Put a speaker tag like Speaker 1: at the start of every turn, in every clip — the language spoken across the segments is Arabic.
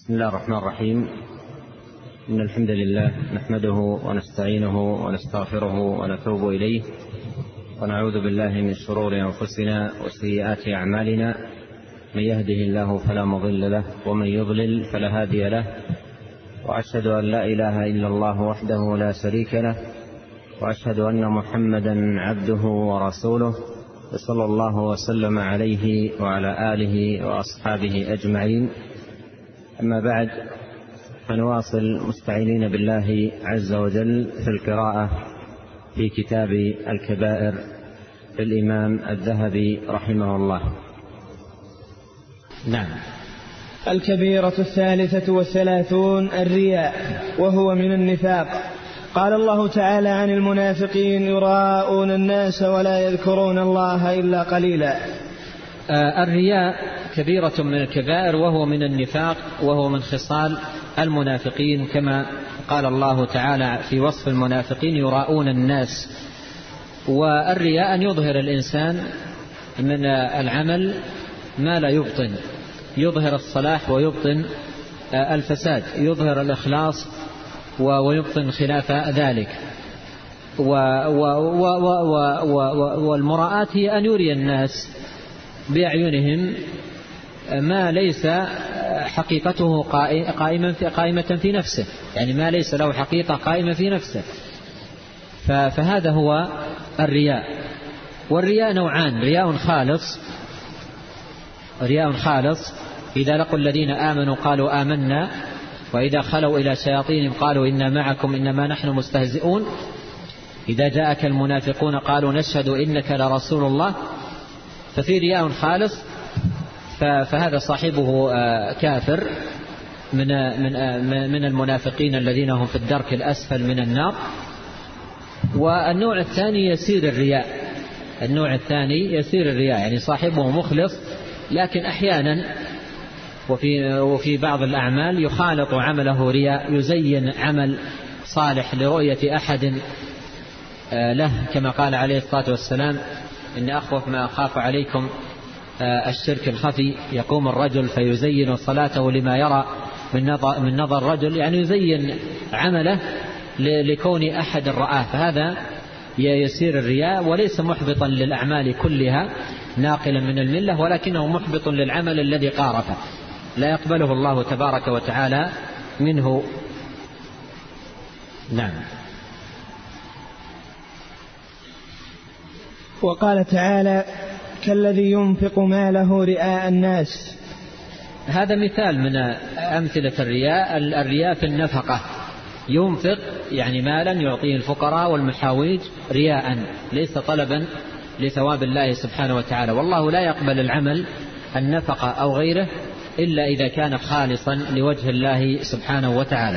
Speaker 1: بسم الله الرحمن الرحيم. إن الحمد لله نحمده ونستعينه ونستغفره ونتوب إليه ونعوذ بالله من شرور أنفسنا وسيئات أعمالنا. من يهده الله فلا مضل له ومن يضلل فلا هادي له، وأشهد أن لا إله إلا الله وحده لا شريك له، وأشهد أن محمدا عبده ورسوله، صلى الله وسلم عليه وعلى آله وأصحابه أجمعين. أما بعد، فنواصل مستعينين بالله عز وجل في القراءة في كتاب الكبائر للإمام الذهبي رحمه الله.
Speaker 2: نعم. الكبيرة 33 الرياء، وهو من النفاق. قال الله تعالى عن المنافقين: يراءون الناس ولا يذكرون الله إلا قليلا.
Speaker 3: الرياء كبيرة من الكبائر، وهو من النفاق، وهو من خصال المنافقين، كما قال الله تعالى في وصف المنافقين: يراءون الناس. والرياء أن يظهر الإنسان من العمل ما لا يبطن، يظهر الصلاح ويبطن الفساد، يظهر الإخلاص ويبطن خلاف ذلك. والمراءات هي أن يري الناس بأعينهم ما ليس حقيقته قائمة في نفسه، يعني ما ليس له حقيقة قائمة في نفسه. فهذا هو الرياء. والرياء نوعان: رياء خالص إذا لقوا الذين آمنوا قالوا آمنا، وإذا خلوا إلى شياطينهم قالوا إنا معكم إنما نحن مستهزئون، إذا جاءك المنافقون قالوا نشهد إنك لرسول الله. ففي رياء خالص، فهذا صاحبه كافر من المنافقين الذين هم في الدرك الأسفل من النار. والنوع الثاني يسير الرياء، يعني صاحبه مخلص، لكن أحيانا وفي بعض الأعمال يخالط عمله رياء، يزين عمل صالح لرؤية أحد له، كما قال عليه الصلاة والسلام: إن أخوف ما أخاف عليكم الشرك الخفي. يقوم الرجل فيزين صلاته لما يرى من نظر الرجل، يعني يزين عمله لكون أحد رآه. فهذا يسير الرياء، وليس محبطا للأعمال كلها ناقلا من الملة، ولكنه محبط للعمل الذي قارفه، لا يقبله الله تبارك وتعالى منه. نعم.
Speaker 2: وقال تعالى: كالذي ينفق ماله رئاء الناس.
Speaker 3: هذا مثال من أمثلة الرياء في النفقة. ينفق يعني مالا يعطيه الفقراء والمحاويج رياء، ليس طلبا لثواب الله سبحانه وتعالى. والله لا يقبل العمل النفقة أو غيره إلا إذا كان خالصا لوجه الله سبحانه وتعالى.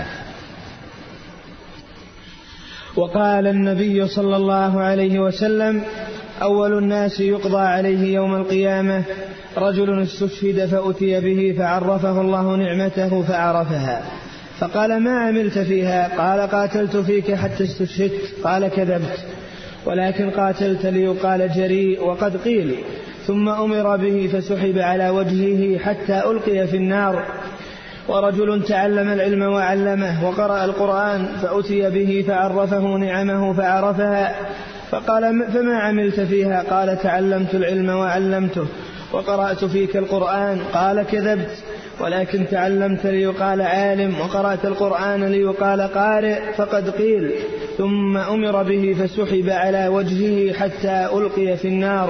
Speaker 2: وقال النبي صلى الله عليه وسلم: أول الناس يقضى عليه يوم القيامة رجل استشهد فأتي به فعرفه الله نعمته فعرفها، فقال: ما عملت فيها؟ قال: قاتلت فيك حتى استشهدت. قال: كذبت، ولكن قاتلت ليقال جريء، وقد قيل. ثم أمر به فسحب على وجهه حتى ألقي في النار. ورجل تعلم العلم وعلمه وقرأ القرآن فأتي به فعرفه نعمه فعرفها، فقال: فما عملت فيها؟ قال: تعلمت العلم وعلمته وقرأت فيك القرآن. قال: كذبت، ولكن تعلمت ليقال عالم وقرأت القرآن ليقال قارئ، فقد قيل. ثم أمر به فسحب على وجهه حتى ألقي في النار.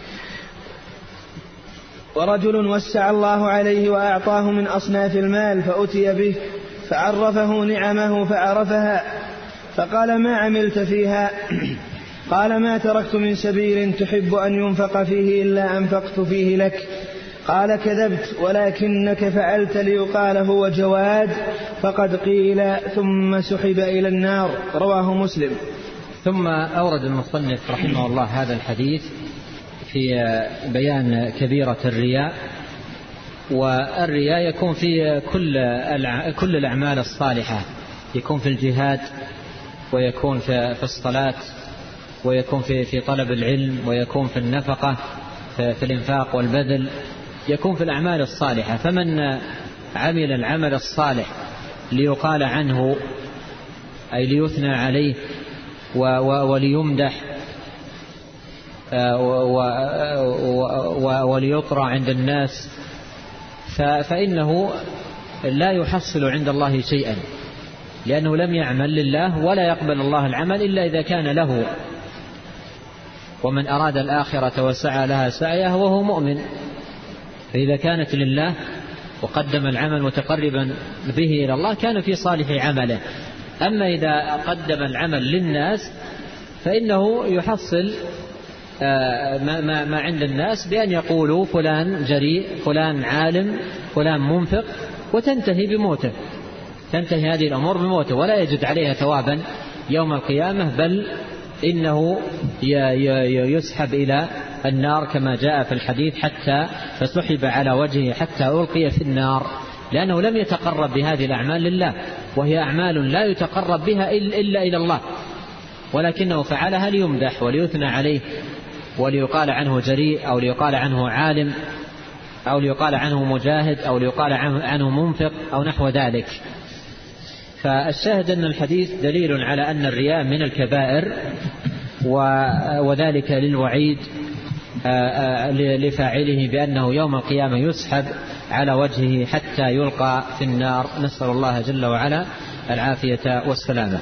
Speaker 2: ورجل وسع الله عليه وأعطاه من أصناف المال فأتي به فعرفه نعمه فعرفها، فقال: ما عملت فيها؟ قال: ما تركت من سبيل تحب أن ينفق فيه إلا أنفقت فيه لك. قال: كذبت، ولكنك فعلت ليقال هو جواد، فقد قيل. ثم سحب إلى النار. رواه مسلم.
Speaker 3: ثم أورد المصنف رحمه الله هذا الحديث في بيان كبيرة الرياء. والرياء يكون في كل الأعمال الصالحة، يكون في الجهاد، ويكون في الصلاة، ويكون في طلب العلم، ويكون في النفقة، في الإنفاق والبذل، يكون في الأعمال الصالحة. فمن عمل العمل الصالح ليقال عنه أي ليثنى عليه وليمدح وليطرى عند الناس، فإنه لا يحصل عند الله شيئا، لأنه لم يعمل لله، ولا يقبل الله العمل إلا إذا كان له. ومن أراد الآخرة وسعى لها سعيه وهو مؤمن، فإذا كانت لله وقدم العمل متقربا به إلى الله كان في صالح عمله. أما إذا قدم العمل للناس فإنه يحصل ما عند الناس بأن يقولوا فلان جريء، فلان عالم، فلان منفق، وتنتهي بموته، تنتهي هذه الأمور بموته، ولا يجد عليها ثوابا يوم القيامة، بل إنه يسحب إلى النار كما جاء في الحديث، حتى فسحب على وجهه حتى ألقي في النار، لأنه لم يتقرب بهذه الأعمال لله، وهي أعمال لا يتقرب بها إلا إلى الله، ولكنه فعلها ليمدح وليثنى عليه وليقال عنه جريء، أو ليقال عنه عالم، أو ليقال عنه مجاهد، أو ليقال عنه منفق، أو نحو ذلك. فالشاهد أن الحديث دليل على أن الرياء من الكبائر، وذلك للوعيد لفاعله بأنه يوم القيامة يسحب على وجهه حتى يلقى في النار، نسأل الله جل وعلا العافية والسلامة.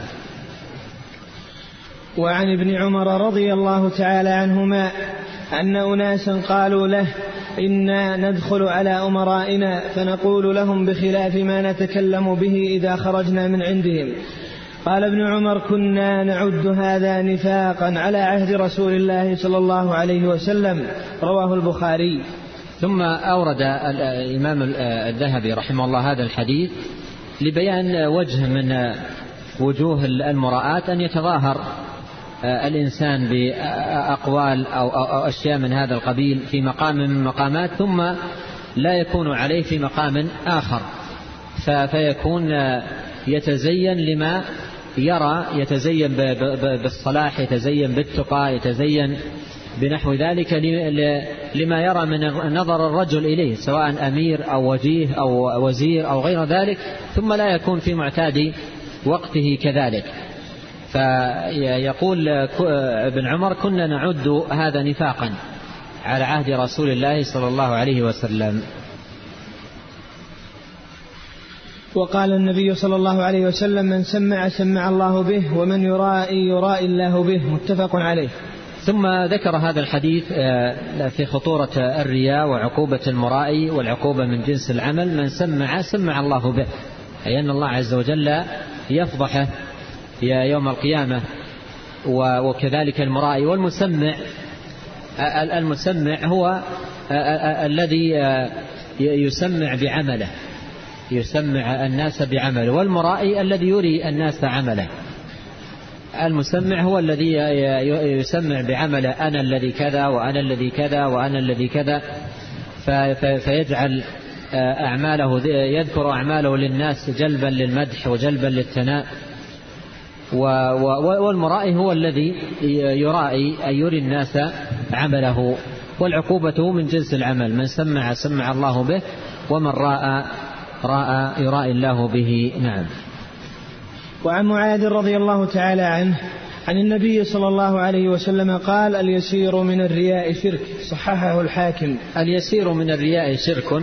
Speaker 2: وعن ابن عمر رضي الله تعالى عنهما أن أناسا قالوا له: إنا ندخل على أمرائنا فنقول لهم بخلاف ما نتكلم به إذا خرجنا من عندهم. قال ابن عمر: كنا نعد هذا نفاقا على عهد رسول الله صلى الله عليه وسلم، رواه البخاري.
Speaker 3: ثم أورد الإمام الذهبي رحمه الله هذا الحديث لبيان وجه من وجوه المراءات أن يتظاهر الإنسان بأقوال أو أشياء من هذا القبيل في مقام من مقامات، ثم لا يكون عليه في مقام آخر، فيكون يتزين لما يرى، يتزين بالصلاح، يتزين بالتقى، يتزين بنحو ذلك لما يرى من نظر الرجل إليه، سواء أمير أو وجيه أو وزير أو غير ذلك، ثم لا يكون في معتاد وقته كذلك. فيقول ابن عمر: كنا نعد هذا نفاقا على عهد رسول الله صلى الله عليه وسلم.
Speaker 2: وقال النبي صلى الله عليه وسلم: من سمع سمع الله به، ومن يرائي الله به، متفق عليه.
Speaker 3: ثم ذكر هذا الحديث في خطورة الرياء وعقوبة المرائي، والعقوبة من جنس العمل. من سمع سمع الله به، أي أن الله عز وجل يفضحه يوم القيامة، وكذلك المرائي. والمسمع، المسمع هو الذي يسمع بعمله، يسمع الناس بعمله، والمرائي الذي يري الناس عمله. المسمع هو الذي يسمع بعمله: أنا الذي كذا، وأنا الذي كذا، وأنا الذي كذا، فيجعل أعماله، يذكر أعماله للناس جلبا للمدح وجلبا للثناء. والمرائي هو الذي يرائي، أي يري الناس عمله. والعقوبة من جنس العمل: من سمع سمع الله به، ومن رأى يرائي الله به. نعم.
Speaker 2: وعن معاذ رضي الله تعالى عنه عن النبي صلى الله عليه وسلم قال: اليسير من الرياء شرك، صححه الحاكم.
Speaker 3: اليسير من الرياء شرك،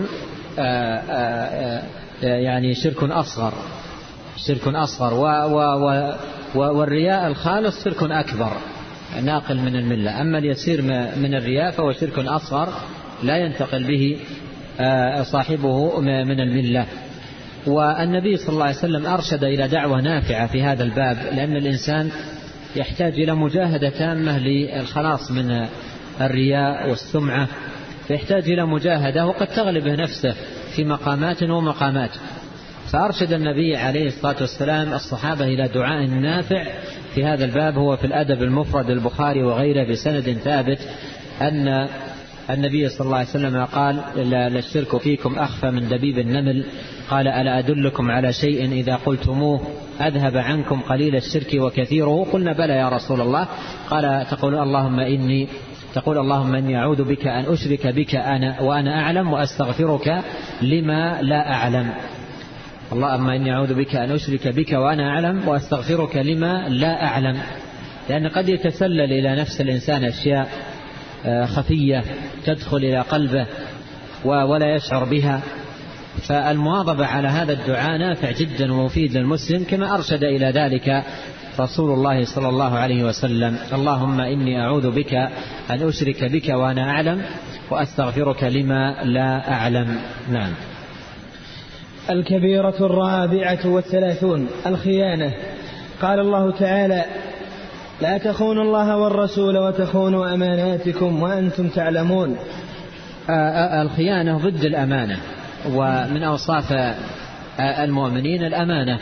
Speaker 3: يعني شرك أصغر، شرك أصغر، والرياء الخالص شرك أكبر ناقل من الملة. أما اليسير من الرياء فهو شرك أصغر لا ينتقل به صاحبه من الملة. والنبي صلى الله عليه وسلم أرشد إلى دعوة نافعة في هذا الباب، لأن الإنسان يحتاج إلى مجاهدة تامة للخلاص من الرياء والسمعة، فيحتاج إلى مجاهدة، وقد تغلبه نفسه في مقامات ومقامات. فأرشد النبي عليه الصلاة والسلام الصحابة إلى دعاء نافع في هذا الباب. هو في الأدب المفرد البخاري وغيره بسند ثابت أن النبي صلى الله عليه وسلم قال: للشرك فيكم أخفى من دبيب النمل. قال: ألا أدلكم على شيء إذا قلتموه أذهب عنكم قليل الشرك وكثيره؟ قلنا: بلى يا رسول الله. قال: تقول: اللهم إني تقول اللهم إني أعوذ بك أن أشرك بك وأنا أعلم وأستغفرك لما لا أعلم. اللهم إني أعوذ بك أن أشرك بك وأنا أعلم وأستغفرك لما لا أعلم، لأن قد يتسلل إلى نفس الإنسان أشياء خفية تدخل إلى قلبه ولا يشعر بها، فالمواظبة على هذا الدعاء نافع جدا ومفيد للمسلم، كما أرشد إلى ذلك رسول الله صلى الله عليه وسلم. اللهم إني أعوذ بك أن أشرك بك وأنا أعلم وأستغفرك لما لا أعلم. نعم.
Speaker 2: الكبيرة 34 الخيانة. قال الله تعالى: لا تخونوا الله والرسول وتخونوا أماناتكم وأنتم تعلمون.
Speaker 3: الخيانة ضد الأمانة، ومن أوصاف المؤمنين الأمانة،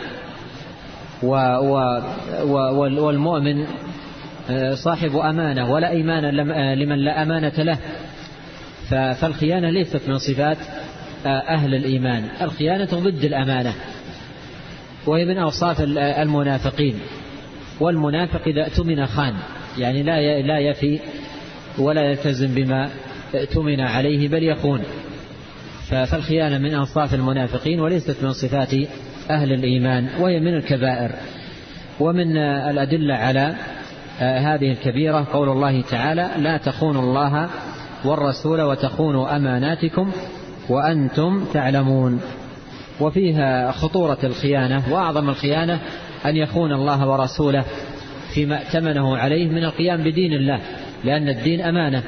Speaker 3: والمؤمن صاحب أمانة، ولا إيمان لمن لا أمانة له. فالخيانة ليست من صفات أهل الإيمان، الخيانة ضد الأمانة، وهي من أوصاف المنافقين. والمنافق إذا اؤتمن خان، يعني لا يفي ولا يلتزم بما اؤتمن عليه بل يخون. فالخيانة من أوصاف المنافقين وليست من صفات أهل الإيمان، وهي من الكبائر. ومن الأدلة على هذه الكبيرة قول الله تعالى: لا تخونوا الله والرسول وتخونوا أماناتكم وأنتم تعلمون. وفيها خطورة الخيانة، وأعظم الخيانة أن يخون الله ورسوله فيما ائتمنه عليه من القيام بدين الله، لأن الدين أمانة.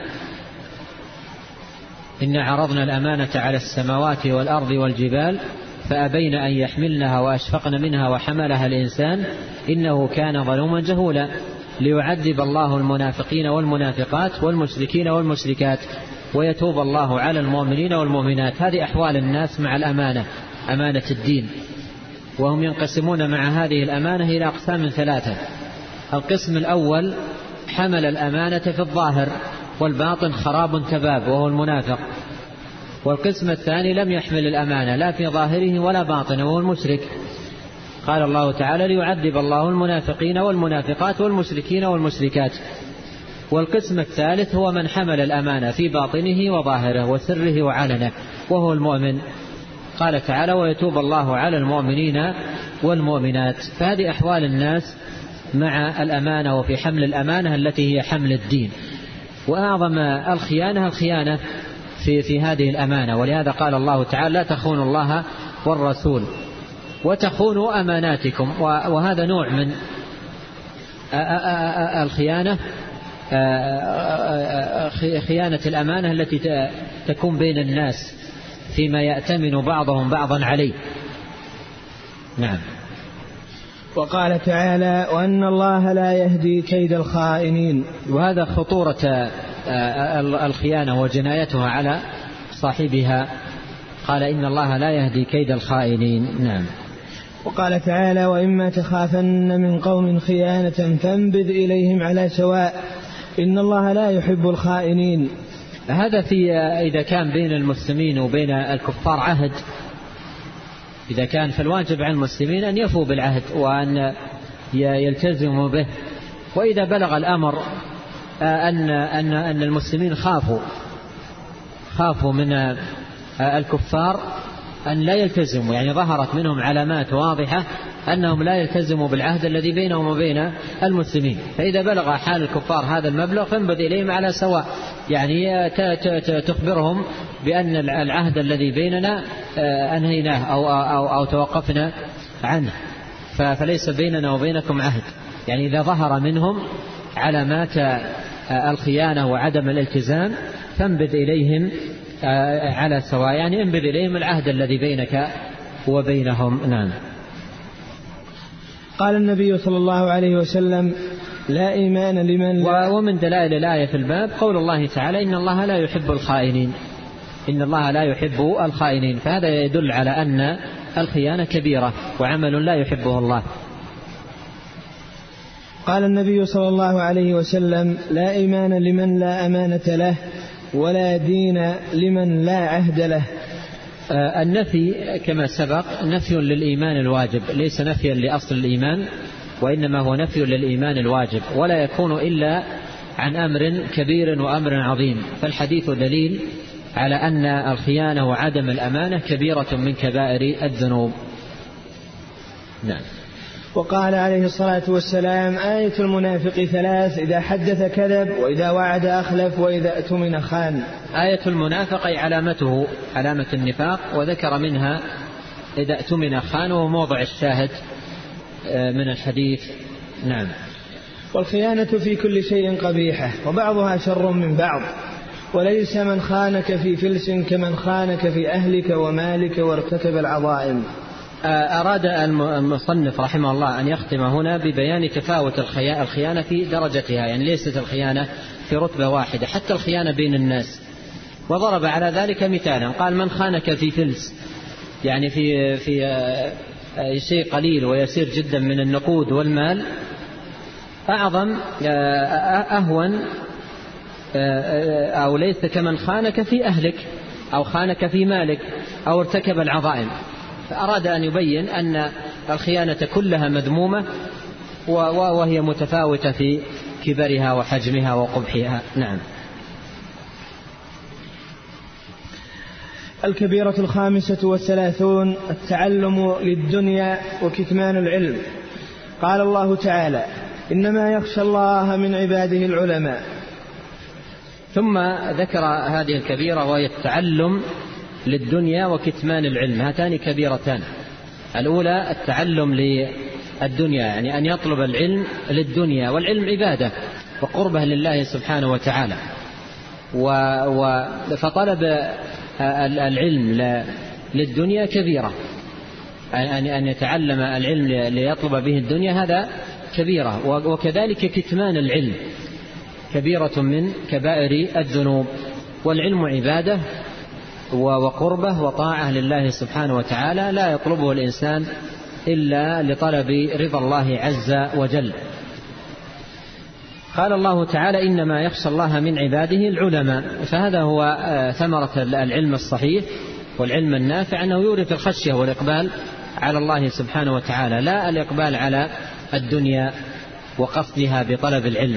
Speaker 3: إن عرضنا الأمانة على السماوات والأرض والجبال فأبين أن يحملنها وأشفقن منها وحملها الإنسان إنه كان ظلوما جهولا، ليعذب الله المنافقين والمنافقات والمشركين والمشركات ويتوب الله على المؤمنين والمؤمنات. هذه أحوال الناس مع الأمانة، أمانة الدين. وهم ينقسمون مع هذه الأمانة إلى أقسام 3. القسم الأول حمل الأمانة في الظاهر والباطن خراب تباب، وهو المنافق. والقسم الثاني لم يحمل الأمانة لا في ظاهره ولا باطنه، وهو المشرك. قال الله تعالى: ليعذب الله المنافقين والمنافقات والمشركين والمشركات. والقسم الثالث هو من حمل الأمانة في باطنه وظاهره وسره وعلنه، وهو المؤمن. قال تعالى: ويتوب الله على المؤمنين والمؤمنات. فهذه أحوال الناس مع الأمانة وفي حمل الأمانة التي هي حمل الدين. وأعظم الخيانة في هذه الأمانة، ولهذا قال الله تعالى: لا تخونوا الله والرسول وتخونوا أماناتكم. وهذا نوع من الخيانة، خيانة الأمانة التي تكون بين الناس فيما يأتمن بعضهم بعضا عليه. نعم.
Speaker 2: وقال تعالى: وأن الله لا يهدي كيد الخائنين.
Speaker 3: وهذا خطورة الخيانة وجنايتها على صاحبها. قال: إن الله لا يهدي كيد الخائنين. نعم.
Speaker 2: وقال تعالى: وإما تخافن من قوم خيانة فانبذ إليهم على سواء إن الله لا يحب الخائنين.
Speaker 3: هذا إذا كان بين المسلمين وبين الكفار عهد، إذا كان فالواجب على المسلمين أن يفوا بالعهد وأن يلتزموا به. وإذا بلغ الأمر أن المسلمين خافوا من الكفار أن لا يلتزموا، يعني ظهرت منهم علامات واضحة أنهم لا يلتزموا بالعهد الذي بينهم وبين المسلمين، فإذا بلغ حال الكفار هذا المبلغ فانبذ إليهم على سواء، يعني تخبرهم بأن العهد الذي بيننا أنهيناه أو توقفنا عنه، فليس بيننا وبينكم عهد. يعني إذا ظهر منهم علامات الخيانة وعدم الالتزام فانبذ إليهم على سواء، يعني انبذ إليهم العهد الذي بينك وبينهم. نعم.
Speaker 2: قال النبي صلى الله عليه وسلم: لا إيمان لمن لا.
Speaker 3: ومن دلائل الآية في الباب قول الله تعالى: إن الله لا يحب الخائنين. إن الله لا يحب الخائنين. فهذا يدل على أن الخيانة كبيرة وعمل لا يحبه الله.
Speaker 2: قال النبي صلى الله عليه وسلم: لا إيمان لمن لا أمانة له ولا دين لمن لا عهد له.
Speaker 3: النفي كما سبق نفي للإيمان الواجب، ليس نفيا لأصل الإيمان، وإنما هو نفي للإيمان الواجب، ولا يكون إلا عن أمر كبير وأمر عظيم. فالحديث دليل على أن الخيانة وعدم الأمانة كبيرة من كبائر الذنوب. نعم.
Speaker 2: وقال عليه الصلاة والسلام: آية المنافق 3: إذا حدث كذب، وإذا وعد أخلف، وإذا اؤتمن خان.
Speaker 3: آية المنافق أي علامته علامة النفاق، وذكر منها إذا اؤتمن خان، وموضع الشاهد من الحديث. نعم.
Speaker 2: والخيانة في كل شيء قبيحة، وبعضها شر من بعض، وليس من خانك في فلس كمن خانك في أهلك ومالك وارتكب العظائم.
Speaker 3: أراد المصنف رحمه الله أن يختم هنا ببيان تفاوت الخيانة في درجتها، يعني ليست الخيانة في رتبة واحدة، حتى الخيانة بين الناس. وضرب على ذلك مثالا، قال: من خانك في فلس، يعني في شيء قليل ويسير جدا من النقود والمال، أعظم أهون أو ليس كمن خانك في أهلك أو خانك في مالك أو ارتكب العظائم. فأراد أن يبين أن الخيانة كلها مذمومة، وهي متفاوتة في كبرها وحجمها وقبحها. نعم.
Speaker 2: الكبيرة 35: التعلم للدنيا وكتمان العلم. قال الله تعالى: إنما يخشى الله من عباده العلماء.
Speaker 3: ثم ذكر هذه الكبيرة وهي التعلم للدنيا وكتمان العلم. هاتان كبيرتان: الأولى التعلم للدنيا، يعني أن يطلب العلم للدنيا، والعلم عبادة وقربة لله سبحانه وتعالى. فطلب العلم للدنيا كبيرة، أن يتعلم العلم ليطلب به الدنيا، هذا كبيرة. وكذلك كتمان العلم كبيرة من كبائر الذنوب. والعلم عبادة وقربة وطاعة لله سبحانه وتعالى، لا يطلبه الإنسان إلا لطلب رضا الله عز وجل. قال الله تعالى: إنما يخشى الله من عباده العلماء. فهذا هو ثمرة العلم الصحيح والعلم النافع، أنه يورث الخشية والإقبال على الله سبحانه وتعالى، لا الإقبال على الدنيا وقصدها بطلب العلم.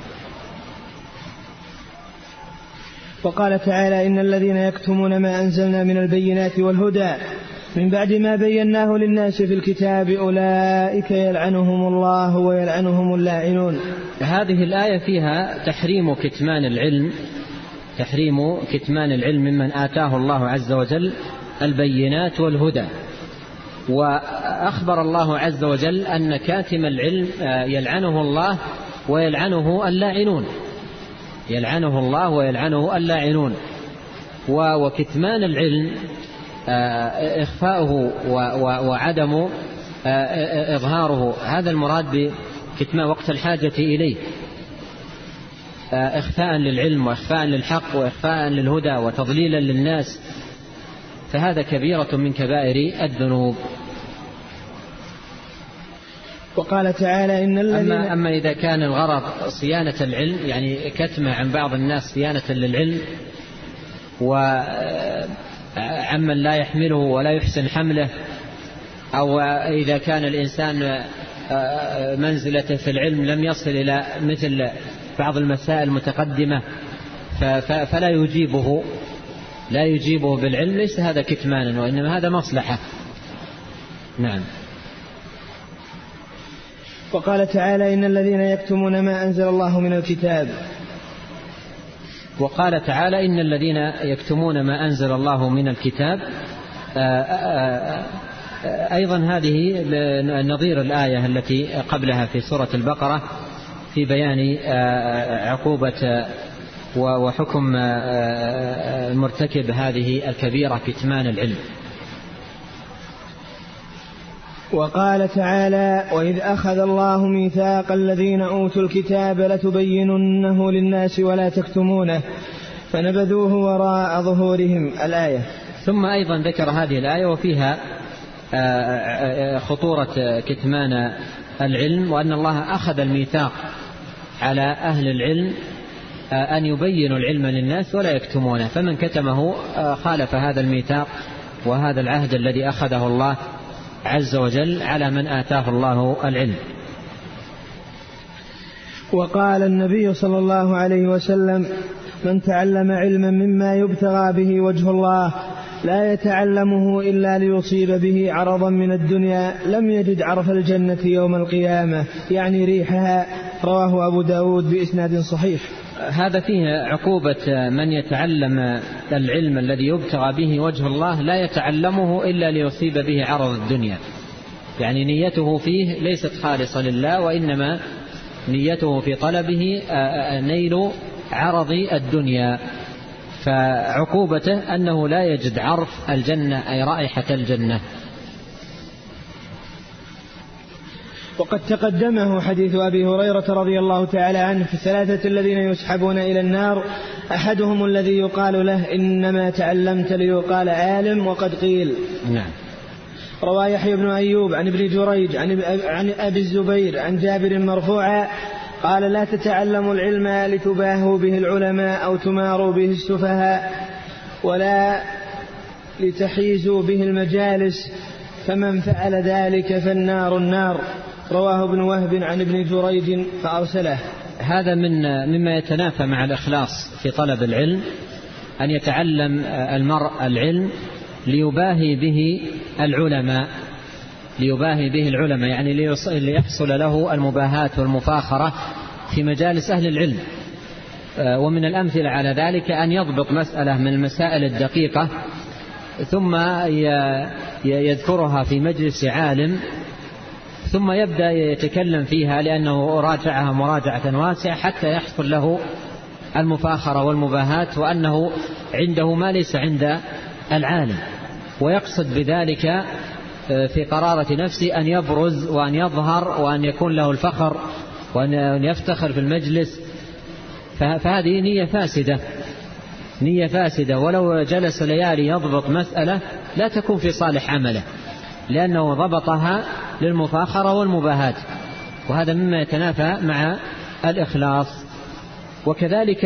Speaker 2: وقال تعالى: إن الذين يكتمون ما أنزلنا من البينات والهدى من بعد ما بيناه للناس في الكتاب أولئك يلعنهم الله ويلعنهم اللاعنون.
Speaker 3: هذه الآية فيها تحريم كتمان العلم ممن آتاه الله عز وجل البينات والهدى. وأخبر الله عز وجل أن كاتم العلم يلعنه الله ويلعنه اللاعنون، يلعنه الله ويلعنه اللاعنون. وكتمان العلم إخفاؤه وعدم إظهاره، هذا المراد بكتمان وقت الحاجة إليه، إخفاء للعلم وإخفاء للحق وإخفاء للهدى وتضليلا للناس، فهذا كبيرة من كبائر الذنوب.
Speaker 2: وقال تعالى: إن الذين
Speaker 3: أما إذا كان الغرض صيانة العلم، يعني كتمة عن بعض الناس صيانة للعلم وعمن لا يحمله ولا يحسن حمله، أو إذا كان الإنسان منزلته في العلم لم يصل إلى مثل بعض المسائل المتقدمة فلا يجيبه بالعلم، ليس هذا كتمانا، وإنما هذا مصلحة. نعم.
Speaker 2: وقال تعالى: إن الذين يكتمون ما أنزل الله من الكتاب.
Speaker 3: وقال تعالى: إن الذين يكتمون ما أنزل الله من الكتاب. أيضا هذه نظير الآية التي قبلها في سورة البقرة في بيان عقوبة وحكم مرتكب هذه الكبيرة كتمان العلم.
Speaker 2: وقال تعالى: وإذ أخذ الله ميثاق الذين أوتوا الكتاب لتبيننه للناس ولا تكتمونه فنبذوه وراء ظهورهم، الآية.
Speaker 3: ثم أيضا ذكر هذه الآية وفيها خطورة كتمان العلم، وأن الله أخذ الميثاق على أهل العلم أن يبينوا العلم للناس ولا يكتمونه، فمن كتمه خالف هذا الميثاق وهذا العهد الذي أخذه الله عز وجل على من آتاه الله العلم.
Speaker 2: وقال النبي صلى الله عليه وسلم: من تعلم علما مما يبتغى به وجه الله لا يتعلمه إلا ليصيب به عرضا من الدنيا لم يجد عرف الجنة يوم القيامة، يعني ريحها. رواه أبو داود بإسناد صحيح.
Speaker 3: هذا فيه عقوبة من يتعلم العلم الذي يبتغى به وجه الله لا يتعلمه إلا ليصيب به عرض الدنيا، يعني نيته فيه ليست خالصة لله، وإنما نيته في طلبه نيل عرض الدنيا، فعقوبته أنه لا يجد عرف الجنة أي رائحة الجنة.
Speaker 2: وقد تقدمه حديث أبي هريرة رضي الله تعالى عنه في الثلاثة الذين يسحبون إلى النار، أحدهم الذي يقال له: إنما تعلمت ليقال عالم وقد قيل.
Speaker 3: نعم.
Speaker 2: روى يحيى بن أيوب عن ابن جريج عن أبي الزبير عن جابر مرفوعا قال: لا تتعلموا العلم لتباهوا به العلماء أو تماروا به السفهاء ولا لتحيزوا به المجالس، فمن فعل ذلك فالنار النار. رواه ابن وهب عن ابن جريج فأرسله.
Speaker 3: هذا مما يتنافى مع الإخلاص في طلب العلم، أن يتعلم المرء العلم ليباهي به العلماء، يعني ليحصل له المباهاة والمفاخرة في مجالس أهل العلم. ومن الأمثلة على ذلك أن يضبط مسألة من المسائل الدقيقة ثم يذكرها في مجلس عالم، ثم يبدأ يتكلم فيها لأنه راجعها مراجعة واسعة حتى يحصل له المفاخرة والمباهاة، وأنه عنده ما ليس عند العالم، ويقصد بذلك في قرارة نفسه أن يبرز وأن يظهر وأن يكون له الفخر وأن يفتخر في المجلس. فهذه نية فاسدة، ولو جلس ليالي يضبط مسألة لا تكون في صالح عمله، لأنه ضبطها للمفاخرة والمباهاة، وهذا مما يتنافى مع الإخلاص. وكذلك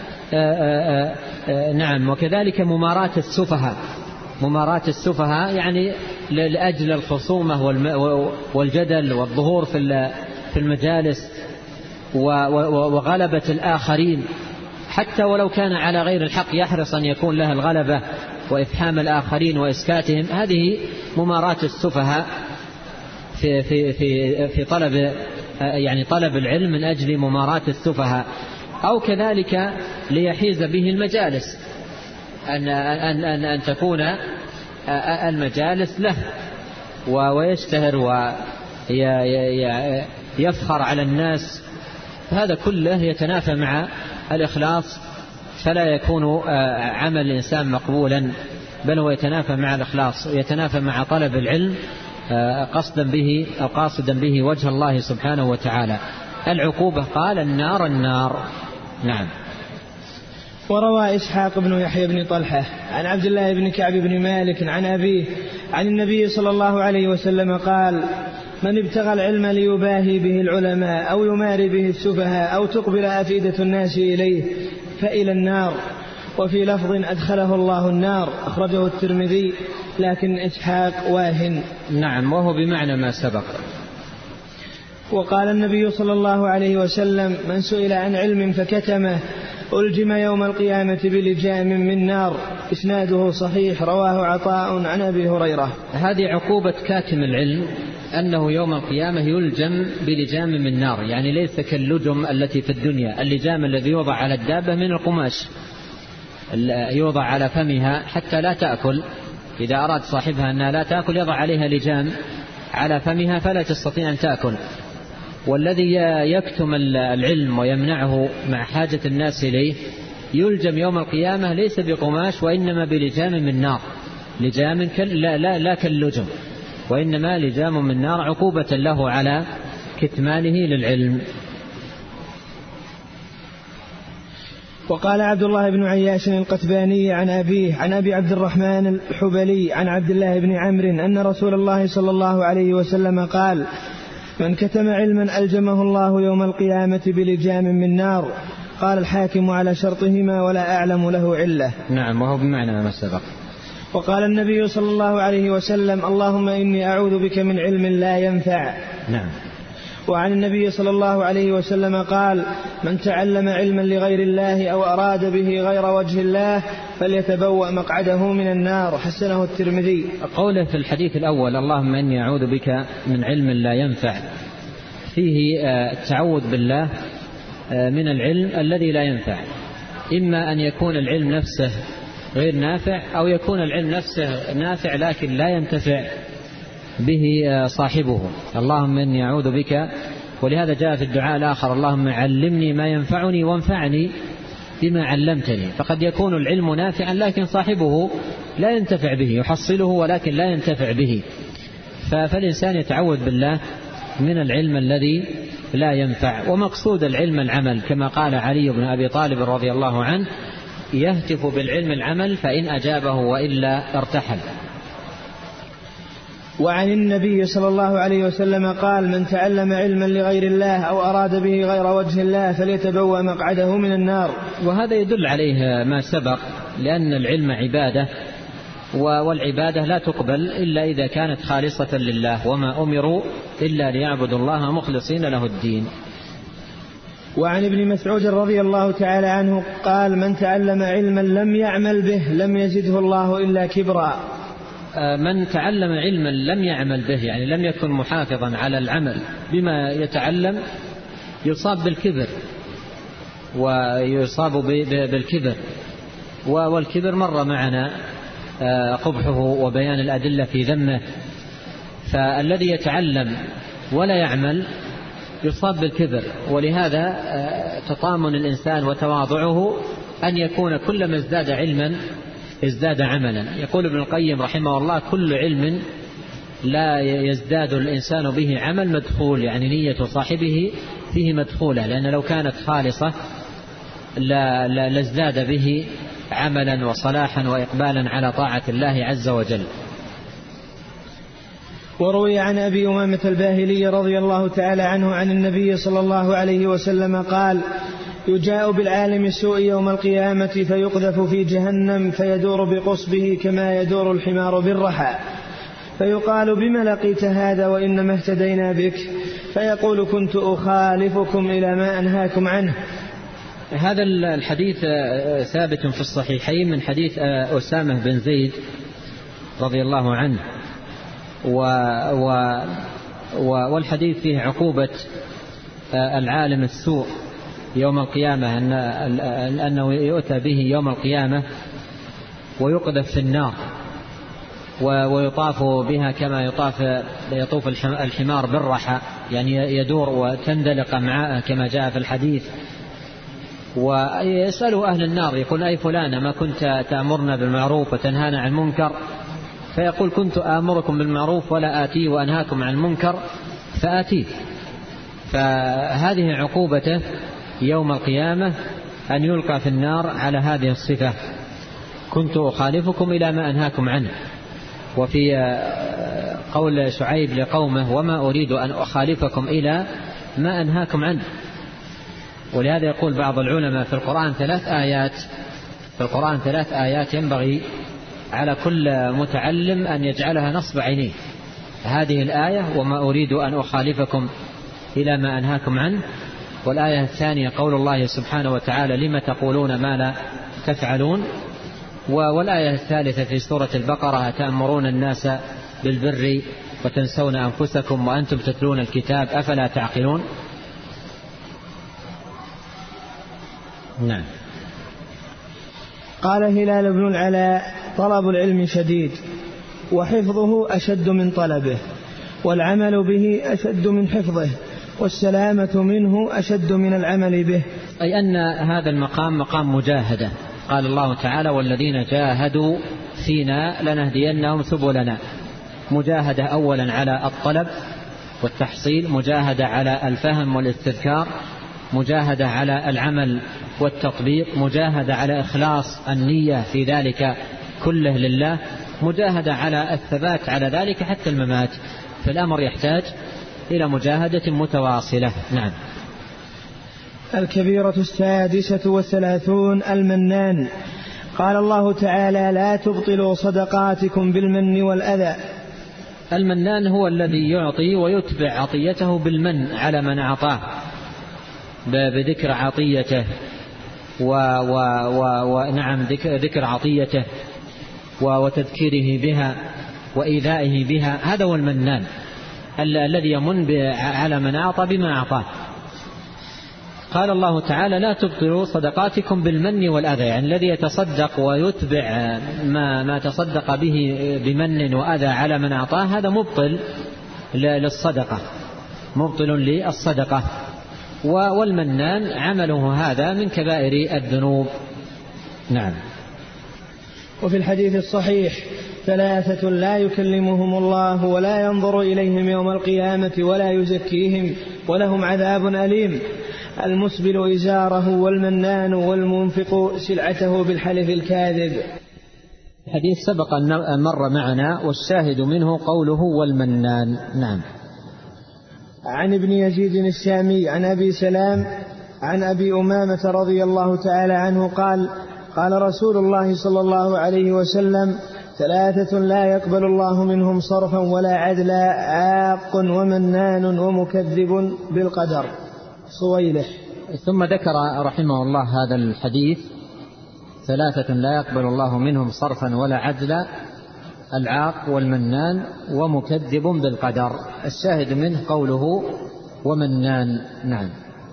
Speaker 3: وكذلك مماراة السفهاء يعني لأجل الخصومة والجدل والظهور في المجالس وغلبة الآخرين، حتى ولو كان على غير الحق يحرص أن يكون له الغلبة وإفحام الآخرين وإسكاتهم. هذه مماراة السفهاء في طلب العلم من أجل مماراة السفهاء. أو كذلك ليحيز به المجالس، أن تكون المجالس له ويشتهر ويفخر على الناس، هذا كله يتنافى مع الإخلاص، فلا يكون عمل الإنسان مقبولا، بل هو يتنافى مع الإخلاص، يتنافى مع طلب العلم قصدا به أو قاصدا به وجه الله سبحانه وتعالى. العقوبة قال: النار. نعم.
Speaker 2: وروى إسحاق بن يحيى بن طلحة عن عبد الله بن كعب بن مالك عن أبيه عن النبي صلى الله عليه وسلم قال: من ابتغى العلم ليباهي به العلماء أو يماري به السفهاء أو تقبل أفئدة الناس إليه فإلى النار. وفي لفظ: أدخله الله النار. أخرجه الترمذي، لكن إسحاق واهن.
Speaker 3: نعم، وهو بمعنى ما سبق.
Speaker 2: وقال النبي صلى الله عليه وسلم: من سئل عن علم فكتمه ألجم يوم القيامة بلجام من نار. إسناده صحيح. رواه عطاء عن أبي هريرة.
Speaker 3: هذه عقوبة كاتم العلم، أنه يوم القيامة يلجم بلجام من نار، يعني ليس كاللجم التي في الدنيا. اللجام الذي يوضع على الدابة من القماش، يوضع على فمها حتى لا تأكل، إذا أراد صاحبها أنها لا تأكل يضع عليها لجام على فمها فلا تستطيع أن تأكل. والذي يكتم العلم ويمنعه مع حاجة الناس إليه يلجم يوم القيامة ليس بقماش، وإنما بلجام من نار، لجام لا كاللجم، وإنما لجام من نار، عقوبة له على كتمانه للعلم.
Speaker 2: وقال عبد الله بن عياش القتباني عن أبيه عن أبي عبد الرحمن الحبلي عن عبد الله بن عمرو أن رسول الله صلى الله عليه وسلم قال: من كتم علما ألجمه الله يوم القيامة بلجام من نار. قال الحاكم على شرطهما ولا أعلم له علة.
Speaker 3: نعم، وهو بمعنى ما سبق.
Speaker 2: وقال النبي صلى الله عليه وسلم: اللهم إني أعوذ بك من علم لا ينفع.
Speaker 3: نعم.
Speaker 2: وعن النبي صلى الله عليه وسلم قال: من تعلم علما لغير الله أو أراد به غير وجه الله فليتبوأ مقعده من النار. حسنه الترمذي.
Speaker 3: قوله في الحديث الأول: اللهم إني أعوذ بك من علم لا ينفع، فيه التعوذ بالله من العلم الذي لا ينفع، إما أن يكون العلم نفسه غير نافع، أو يكون العلم نفسه نافع لكن لا ينتفع به صاحبه. اللهم إني أعوذ بك. ولهذا جاء في الدعاء الآخر: اللهم علمني ما ينفعني وانفعني بما علمتني. فقد يكون العلم نافعا لكن صاحبه لا ينتفع به، يحصله ولكن لا ينتفع به. فالإنسان يتعوذ بالله من العلم الذي لا ينفع. ومقصود العلم العمل، كما قال علي بن أبي طالب رضي الله عنه: يهتف بالعلم العمل فإن أجابه وإلا ارتحل.
Speaker 2: وعن النبي صلى الله عليه وسلم قال: من تعلم علما لغير الله أو أراد به غير وجه الله فليتبوأ مقعده من النار.
Speaker 3: وهذا يدل عليه ما سبق، لأن العلم عبادة، والعبادة لا تقبل إلا إذا كانت خالصة لله، وما أمروا إلا ليعبدوا الله مخلصين له الدين.
Speaker 2: وعن ابن مسعود رضي الله تعالى عنه قال: من تعلم علما لم يعمل به لم يزده الله إلا كبرا.
Speaker 3: من تعلم علما لم يعمل به، يعني لم يكن محافظا على العمل بما يتعلم، يصاب بالكبر، ويصاب بالكبر. والكبر مر معنا قبحه وبيان الأدلة في ذمه. فالذي يتعلم ولا يعمل يصاب بالكبر. ولهذا تطامن الإنسان وتواضعه أن يكون كلما ازداد علما ازداد عملا. يقول ابن القيم رحمه الله: كل علم لا يزداد الإنسان به عمل مدخول، يعني نية صاحبه فيه مدخولة، لأن لو كانت خالصة لازداد به عملا وصلاحا وإقبالا على طاعة الله عز وجل.
Speaker 2: وروي عن أبي أمامة الباهلي رضي الله تعالى عنه عن النبي صلى الله عليه وسلم قال: يجاء بالعالم السوء يوم القيامة فيقذف في جهنم فيدور بقصبه كما يدور الحمار بالرحى، فيقال: بما لقيت هذا وإنما اهتدينا بك؟ فيقول: كنت أخالفكم إلى ما أنهاكم عنه.
Speaker 3: هذا الحديث ثابت في الصحيحين من حديث أسامة بن زيد رضي الله عنه. والحديث فيه عقوبة العالم السوء يوم القيامة، أنه يؤتى به يوم القيامة ويقذف في النار ويطاف بها كما يطوف الحمار بالرحى، يعني يدور وتندلق معاه كما جاء في الحديث. ويسأله أهل النار يقول: أي فلان ما كنت تأمرنا بالمعروف وتنهانا عن المنكر؟ فيقول: كنت آمركم بالمعروف ولا آتيه وأنهاكم عن المنكر فآتيه. فهذه عقوبته يوم القيامة أن يلقى في النار على هذه الصفة: كنت أخالفكم إلى ما أنهاكم عنه. وفي قول شعيب لقومه: وما أريد أن أخالفكم إلى ما أنهاكم عنه. ولهذا يقول بعض العلماء: في القرآن 3 آيات ينبغي على كل متعلم أن يجعلها نصب عينيه. هذه الآية: وما أريد أن أخالفكم إلى ما أنهاكم عنه. والآية الثانية قول الله سبحانه وتعالى: لم تقولون ما لا تفعلون. والآية الثالثة في سورة البقرة: أتأمرون الناس بالبر وتنسون أنفسكم وأنتم تتلون الكتاب أفلا تعقلون. نعم.
Speaker 2: قال هلال بن العلاء: طلب العلم شديد، وحفظه أشد من طلبه، والعمل به أشد من حفظه، والسلامة منه أشد من العمل به.
Speaker 3: أي أن هذا المقام مقام مجاهدة. قال الله تعالى: والذين جاهدوا فينا لنهدينهم سبلنا. مجاهدة أولا على الطلب والتحصيل، مجاهدة على الفهم والاستذكار، مجاهدة على العمل والتطبيق، مجاهدة على إخلاص النية في ذلك كله لله، مجاهدة على الثبات على ذلك حتى الممات. فالأمر يحتاج إلى مجاهدة متواصلة. نعم.
Speaker 2: الكبيرة 36 المنان. قال الله تعالى: لا تبطلوا صدقاتكم بالمن والأذى.
Speaker 3: المنان هو الذي يعطي ويتبع عطيته بالمن على من أعطاه بذكر عطيته ونعم ذكر عطيته وتذكيره بها وإيذائه بها. هذا هو المنان الذي يمن على من أعطى بما أعطاه. قال الله تعالى لا تبطلوا صدقاتكم بالمن والأذى، يعني الذي يتصدق ويتبع ما تصدق به بمن وأذى على من أعطاه هذا مبطل للصدقة، مبطل للصدقة. والمنان عمله هذا من كبائر الذنوب. نعم.
Speaker 2: وفي الحديث الصحيح 3 لا يكلمهم الله ولا ينظر إليهم يوم القيامة ولا يزكيهم ولهم عذاب أليم: المسبل إزاره والمنان والمنفق سلعته بالحلف الكاذب.
Speaker 3: الحديث سبق أن مر معنا، والشاهد منه قوله والمنان. نعم.
Speaker 2: عن ابن يزيد الشامي عن أبي سلام عن أبي أمامة رضي الله تعالى عنه قال: قال رسول الله صلى الله عليه وسلم: 3 لا يقبل الله منهم صرفا ولا عدلا: عاق ومنان ومكذب بالقدر. صويلح.
Speaker 3: ثم ذكر رحمه الله هذا الحديث: 3 لا يقبل الله منهم صرفا ولا عدلا: العاق والمنان ومكذب بالقدر. الشاهد منه قوله ومنان. نعم.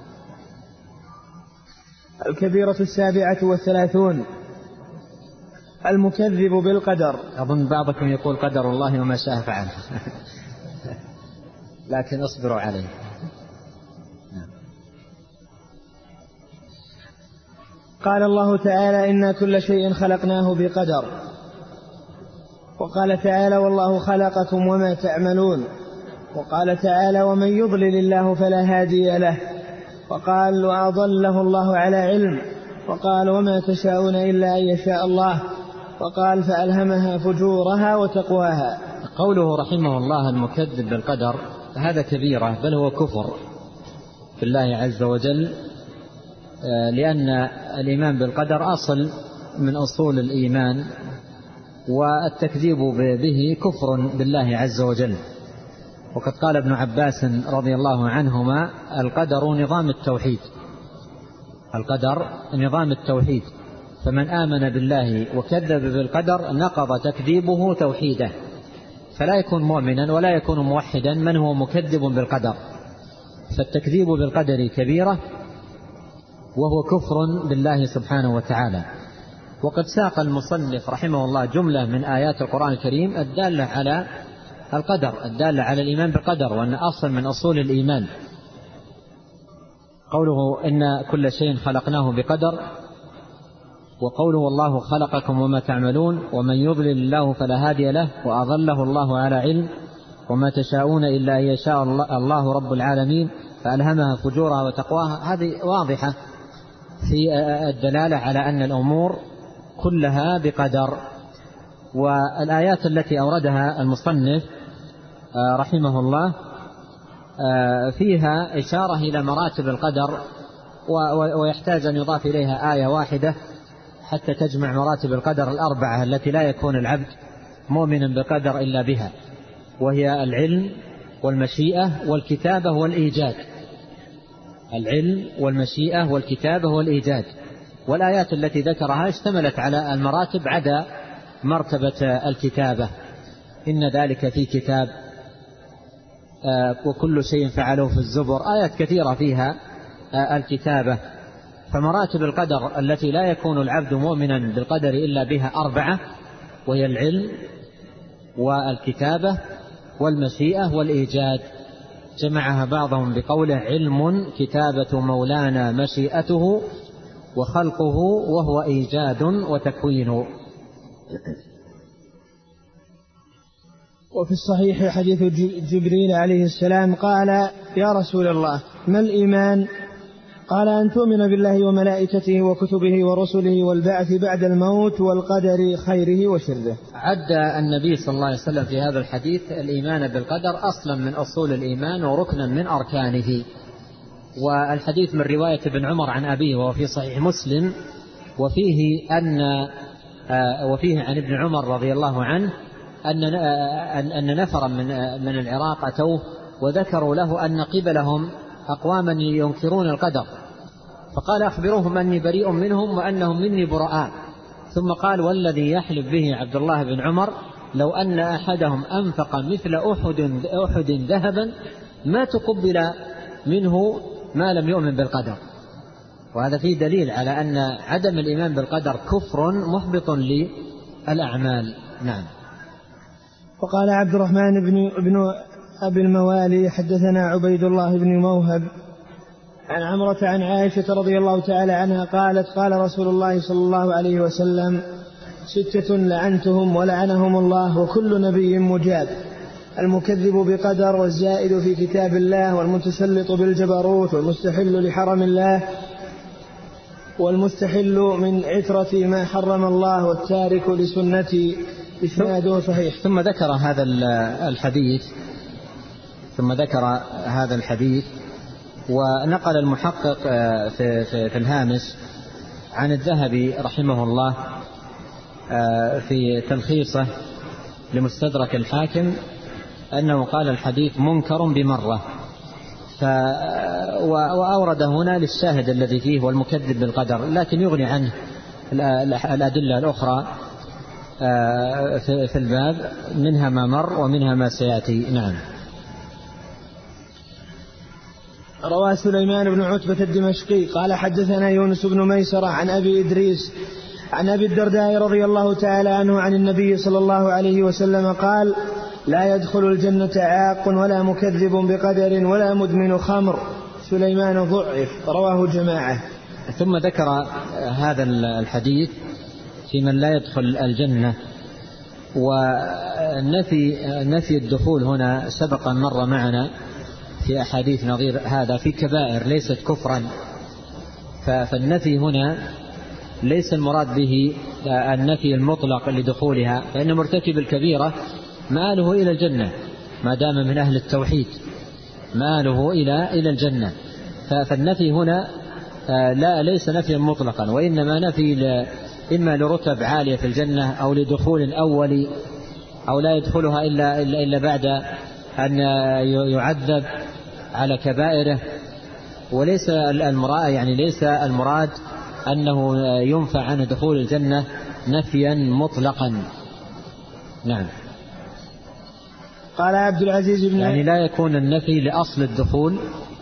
Speaker 2: الكبيرة 37 المكذب بالقدر.
Speaker 3: أظن بعضكم يقول قدر الله وما شاء فعل لكن اصبروا عليه.
Speaker 2: قال الله تعالى: إنا كل شيء خلقناه بقدر. وقال تعالى: والله خلقكم وما تعملون. وقال تعالى: ومن يضلل الله فلا هادي له. وقال: وأضله الله على علم. وقال: وما تشاءون إلا أن يشاء الله. وقال: فألهمها فجورها وتقواها.
Speaker 3: قوله رحمه الله المكذب بالقدر هذا كبيرة، بل هو كفر بالله عز وجل، لأن الإيمان بالقدر أصل من أصول الإيمان، والتكذيب به كفر بالله عز وجل. وقد قال ابن عباس رضي الله عنهما: القدر نظام التوحيد، القدر نظام التوحيد، فمن آمن بالله وكذب بالقدر نقض تكذيبه توحيده، فلا يكون مؤمنا ولا يكون موحدا من هو مكذب بالقدر. فالتكذيب بالقدر كبيرة وهو كفر بالله سبحانه وتعالى. وقد ساق المصنف رحمه الله جملة من آيات القرآن الكريم الدالة على القدر، الدالة على الإيمان بالقدر، وأن أصل من أصول الإيمان. قوله: إن كل شيء خلقناه بقدر، وقوله: والله خلقكم وما تعملون، ومن يضلل الله فلا هادي له، وأضله الله على علم، وما تشاءون إلا أن يشاء الله رب العالمين، فألهمها فجورها وتقواها. هذه واضحة في الدلالة على أن الأمور كلها بقدر. والآيات التي أوردها المصنف رحمه الله فيها إشارة إلى مراتب القدر، ويحتاج أن يضاف إليها آية واحدة حتى تجمع مراتب القدر 4 التي لا يكون العبد مؤمنا بقدر إلا بها، وهي العلم والمشيئة والكتابة والإيجاد. العلم والمشيئة والكتابة والإيجاد. والآيات التي ذكرها اشتملت على المراتب عدا مرتبة الكتابة: إن ذلك في كتاب، وكل شيء فعلوه في الزبر. آيات كثيرة فيها الكتابة. فمراتب القدر التي لا يكون العبد مؤمنا بالقدر إلا بها 4، وهي العلم والكتابة والمشيئة والإيجاد. جمعها بعضهم بقوله: علم كتابة مولانا مشيئته وخلقه وهو إيجاد وتكوين.
Speaker 2: وفي الصحيح حديث جبريل عليه السلام قال: يا رسول الله ما الإيمان؟ قال: أن تؤمن بالله وملائكته وكتبه ورسله والبعث بعد الموت والقدر خيره وشره.
Speaker 3: عد النبي صلى الله عليه وسلم في هذا الحديث الإيمان بالقدر أصلا من أصول الإيمان وركنا من أركانه. والحديث من رواية ابن عمر عن أبيه وهو في صحيح مسلم، وفيه عن ابن عمر رضي الله عنه أن نفرا من العراق أتوه وذكروا له أن قبلهم أقواما ينكرون القدر، فقال أخبروهم أني بريء منهم وأنهم مني براء. ثم قال والذي يحلف به عبد الله بن عمر لو أن أحدهم أنفق مثل أحد ذهبا ما تقبل منه ما لم يؤمن بالقدر. وهذا فيه دليل على أن عدم الإيمان بالقدر كفر محبط للأعمال. نعم.
Speaker 2: وقال عبد الرحمن بن أبي الموالي حدثنا عبيد الله بن موهب عن عمرة عن عائشة رضي الله تعالى عنها قالت قال رسول الله صلى الله عليه وسلم 6 لعنتهم ولعنهم الله وكل نبي مجاب: المكذب بقدر، والزائد في كتاب الله، والمتسلط بالجبروت، والمستحل لحرم الله، والمستحل من عترة ما حرم الله، والتارك لسنتي. إسناده صحيح.
Speaker 3: ثم ذكر هذا الحديث ونقل المحقق في الهامش عن الذهبي رحمه الله في تلخيصه لمستدرك الحاكم أنه قال الحديث منكر بمرة، وأورد هنا للشاهد الذي فيه والمكذب بالقدر، لكن يغني عنه الأدلة الأخرى في الباب، منها ما مر ومنها ما سيأتي. نعم.
Speaker 2: رواه سليمان بن عتبة الدمشقي قال حدثنا يونس بن ميسرة عن أبي إدريس عن أبي الدرداء رضي الله تعالى عنه عن النبي صلى الله عليه وسلم قال: لا يدخل الجنة عاق ولا مكذب بقدر ولا مدمن خمر. سليمان ضعف، رواه جماعة.
Speaker 3: ثم ذكر هذا الحديث في من لا يدخل الجنة، ونفي الدخول هنا سبق مر معنا في أحاديث نظير هذا في كبائر ليست كفرا، فالنفي هنا ليس المراد به النفي المطلق لدخولها، فإن مرتكب الكبيرة مآله إلى الجنة ما دام من أهل التوحيد، مآله إلى الجنة. فالنفي هنا ليس نفيا مطلقا، وإنما نفي إما لرتب عالية في الجنة أو لدخول أولي، أو لا يدخلها إلا بعد أن يعذب على كبائره. وليس المراد أنه ينفع عن دخول الجنة نفيا مطلقا. نعم.
Speaker 2: قال عبد العزيز بن
Speaker 3: يعني لا يكون النفي لأصل الدخول،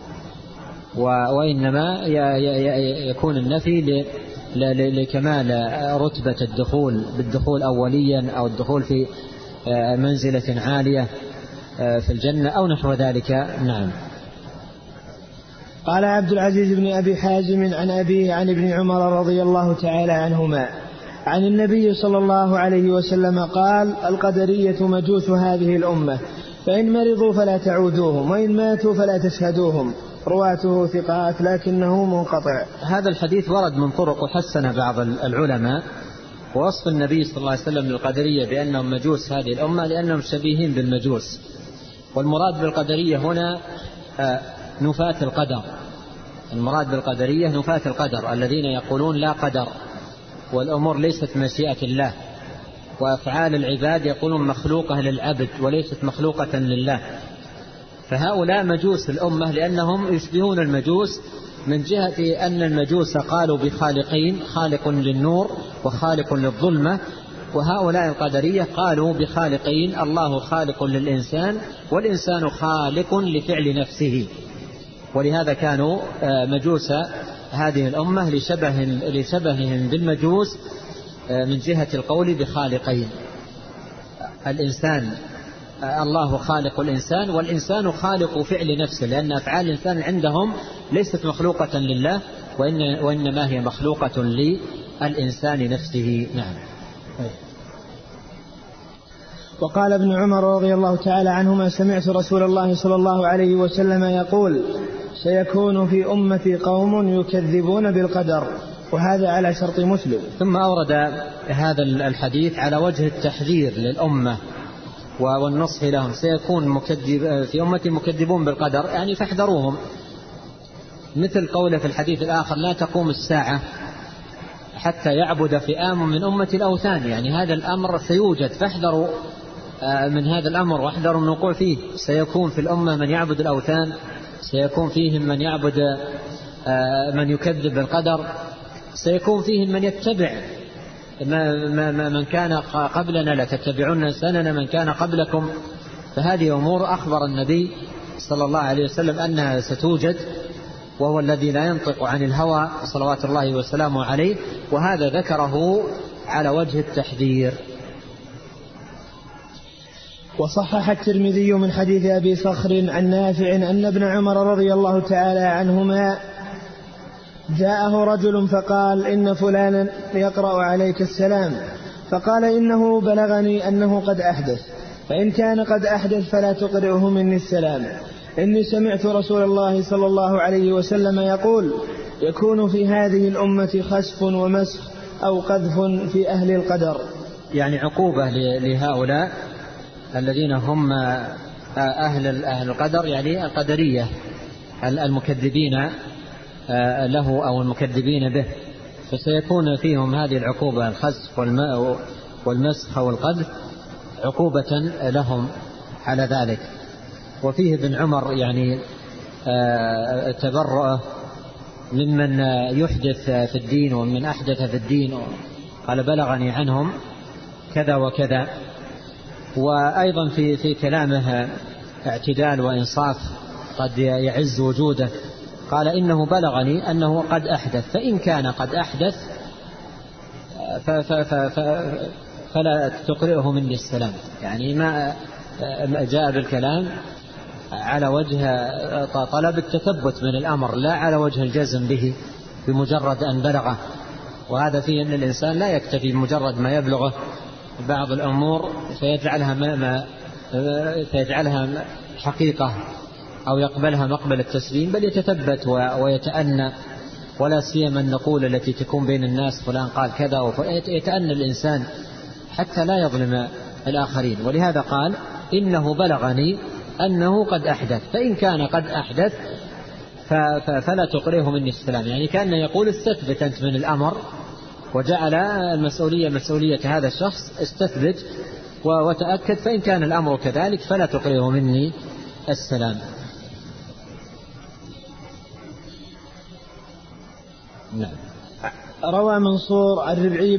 Speaker 3: وإنما يكون النفي لكمال رتبة الدخول بالدخول أوليا، أو الدخول في منزلة عالية في الجنة أو نحو ذلك. نعم.
Speaker 2: قال عبد العزيز بن أبي حازم عن أبيه عن ابن عمر رضي الله تعالى عنهما عن النبي صلى الله عليه وسلم قال: القدرية مجوس هذه الأمة، فإن مرضوا فلا تعودوهم، وإن ماتوا فلا تشهدوهم. رواته ثقات لكنه منقطع.
Speaker 3: هذا الحديث ورد من طرق وحسن بعض العلماء، ووصف النبي صلى الله عليه وسلم للقدرية بأنهم مجوس هذه الأمة لأنهم شبيهين بالمجوس. والمراد بالقدرية هنا نفاة القدر، المراد بالقدرية نفاة القدر، الذين يقولون لا قدر، والأمور ليست مشيئة الله، وأفعال العباد يقولون مخلوقة للعبد وليست مخلوقة لله. فهؤلاء مجوس الأمة لأنهم يشبهون المجوس من جهة أن المجوس قالوا بخالقين، خالق للنور وخالق للظلمة، وهؤلاء القدرية قالوا بخالقين، الله خالق للإنسان والإنسان خالق لفعل نفسه. ولهذا كانوا مجوس هذه الأمة لشبههم بالمجوس من جهة القول بخالقين. الإنسان الله خالق الإنسان، والإنسان خالق فعل نفسه، لأن أفعال الإنسان عندهم ليست مخلوقة لله، وإنما هي مخلوقة للإنسان نفسه. نعم.
Speaker 2: وقال ابن عمر رضي الله تعالى عنهما: سمعت رسول الله صلى الله عليه وسلم يقول: سيكون في أمتي قوم يكذبون بالقدر. وهذا على شرط مسلم.
Speaker 3: ثم أورد هذا الحديث على وجه التحذير للأمة والنصح لهم. سيكون في أمتي مكذبون بالقدر، يعني فاحذروهم، مثل قوله في الحديث الآخر: لا تقوم الساعة حتى يعبد فئام من أمة الأوثان. يعني هذا الأمر سيوجد، فاحذروا من هذا الأمر واحذروا من الوقوع فيه. سيكون في الأمة من يعبد الأوثان، سيكون فيهم من يعبد من يكذب بالقدر، سيكون فيهم من يتبع من كان قبلنا، لا تتبعون سنن من كان قبلكم. فهذه أمور أخبر النبي صلى الله عليه وسلم أنها ستوجد، وهو الذي لا ينطق عن الهوى صلوات الله وسلامه عليه، وهذا ذكره على وجه التحذير.
Speaker 2: وصحح الترمذي من حديث أبي صخر عن نافع أن ابن عمر رضي الله تعالى عنهما جاءه رجل فقال: إن فلانا يقرأ عليك السلام، فقال: إنه بلغني أنه قد أحدث، فإن كان قد أحدث فلا تقرئه مني السلام، إني سمعت رسول الله صلى الله عليه وسلم يقول: يكون في هذه الأمة خسف ومسخ أو قذف في أهل القدر.
Speaker 3: يعني عقوبة لهؤلاء الذين هم أهل القدر، يعني القدرية المكذبين له أو المكذبين به، فسيكون فيهم هذه العقوبة، الخسف والمسخ والقذف، عقوبة لهم على ذلك. وفيه ابن عمر يعني تبرأ ممن يحدث في الدين ومن أحدث في الدين، قال: بلغني عنهم كذا وكذا. وأيضا في كلامه اعتدال وإنصاف قد يعز وجوده، قال: إنه بلغني أنه قد أحدث، فإن كان قد أحدث فلا تقرئه مني السلام. يعني ما جاء بالكلام على وجه طلب التثبت من الأمر، لا على وجه الجزم به بمجرد أن بلغه. وهذا فيه أن الإنسان لا يكتفي بمجرد ما يبلغه بعض الأمور فيجعلها حقيقة أو يقبلها مقبل التسليم، بل يتثبت ويتأنى، ولا سيما النقول التي تكون بين الناس: فلان قال كذا، يتأنى الإنسان حتى لا يظلم الآخرين. ولهذا قال: إنه بلغني أنه قد أحدث، فإن كان قد أحدث فلا تقرئه مني السلام. يعني كأن يقول: استثبت أنت من الأمر، وجعل المسؤولية مسؤولية هذا الشخص، استثبت وتأكد، فإن كان الأمر كذلك فلا تقرئه مني السلام.
Speaker 2: نعم. روى منصور عن ربعي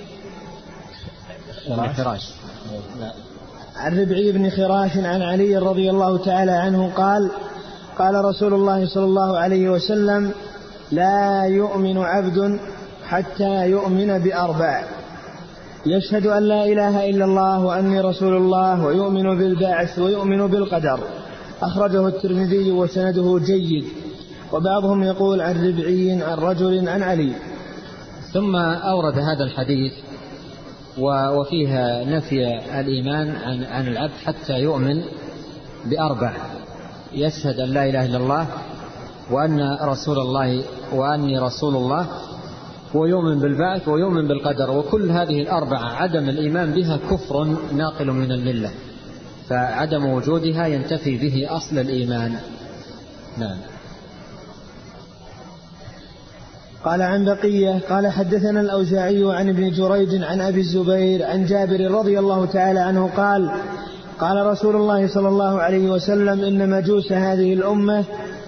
Speaker 2: بن خراش عن علي رضي الله تعالى عنه قال: قال رسول الله صلى الله عليه وسلم: لا يؤمن عبد حتى يؤمن بأربع: يشهد أن لا إله إلا الله وأني رسول الله، ويؤمن بالبعث، ويؤمن بالقدر. أخرجه الترمذي وسنده جيد. وبعضهم يقول عن ربعي عن رجل عن علي.
Speaker 3: ثم أورد هذا الحديث وفيها نفي الإيمان عن العبد حتى يؤمن بأربع: يشهد أن لا إله إلا الله وأن رسول الله وأني رسول الله، ويؤمن بالبعث، ويؤمن بالقدر. وكل هذه الأربعة عدم الإيمان بها كفر ناقل من الملة، فعدم وجودها ينتفي به أصل الإيمان. نعم.
Speaker 2: قال عن بقية قال: حدثنا الأوزاعي عن ابن جريج عن أبي الزبير عن جابر رضي الله تعالى عنه قال: قال رسول الله صلى الله عليه وسلم: إن مجوس هذه الأمة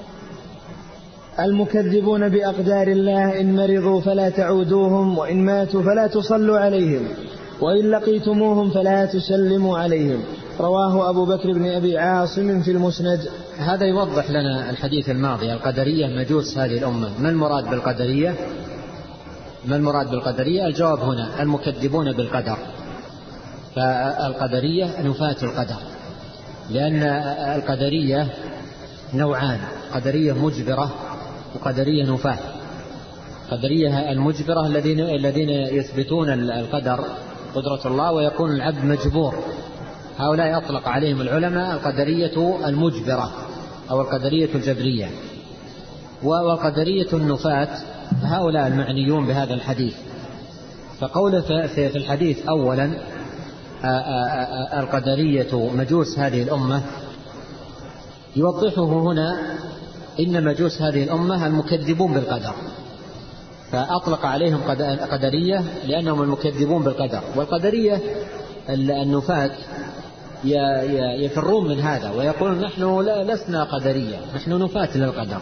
Speaker 2: المكذبون بأقدار الله، إن مرضوا فلا تعودوهم، وإن ماتوا فلا تصلوا عليهم، وإن لقيتموهم فلا تسلموا عليهم. رواه أبو بكر بن أبي عاصم في المسند.
Speaker 3: هذا يوضح لنا الحديث الماضي: القدرية مجوس هذه الأمة. ما المراد بالقدرية؟ ما المراد بالقدرية؟ الجواب هنا: المكذبون بالقدر. فالقدرية نفاة القدر، لأن القدرية نوعان: قدرية مجبرة وقدرية نفاة. قدرية المجبرة الذين يثبتون القدر، قدرة الله، ويكون العبد مجبور. هؤلاء أطلق عليهم العلماء القدرية المجبرة أو القدرية الجبرية. والقدرية النفاة هؤلاء المعنيون بهذا الحديث. فقول في الحديث أولا: القدرية مجوس هذه الأمة، يوضحه هنا إن مجوس هذه الأمة المكذبون بالقدر، فأطلق عليهم قدرية لأنهم المكذبون بالقدر. والقدرية النفاة يفرون من هذا ويقولون نحن لسنا قدرية، نحن نفاة للقدر.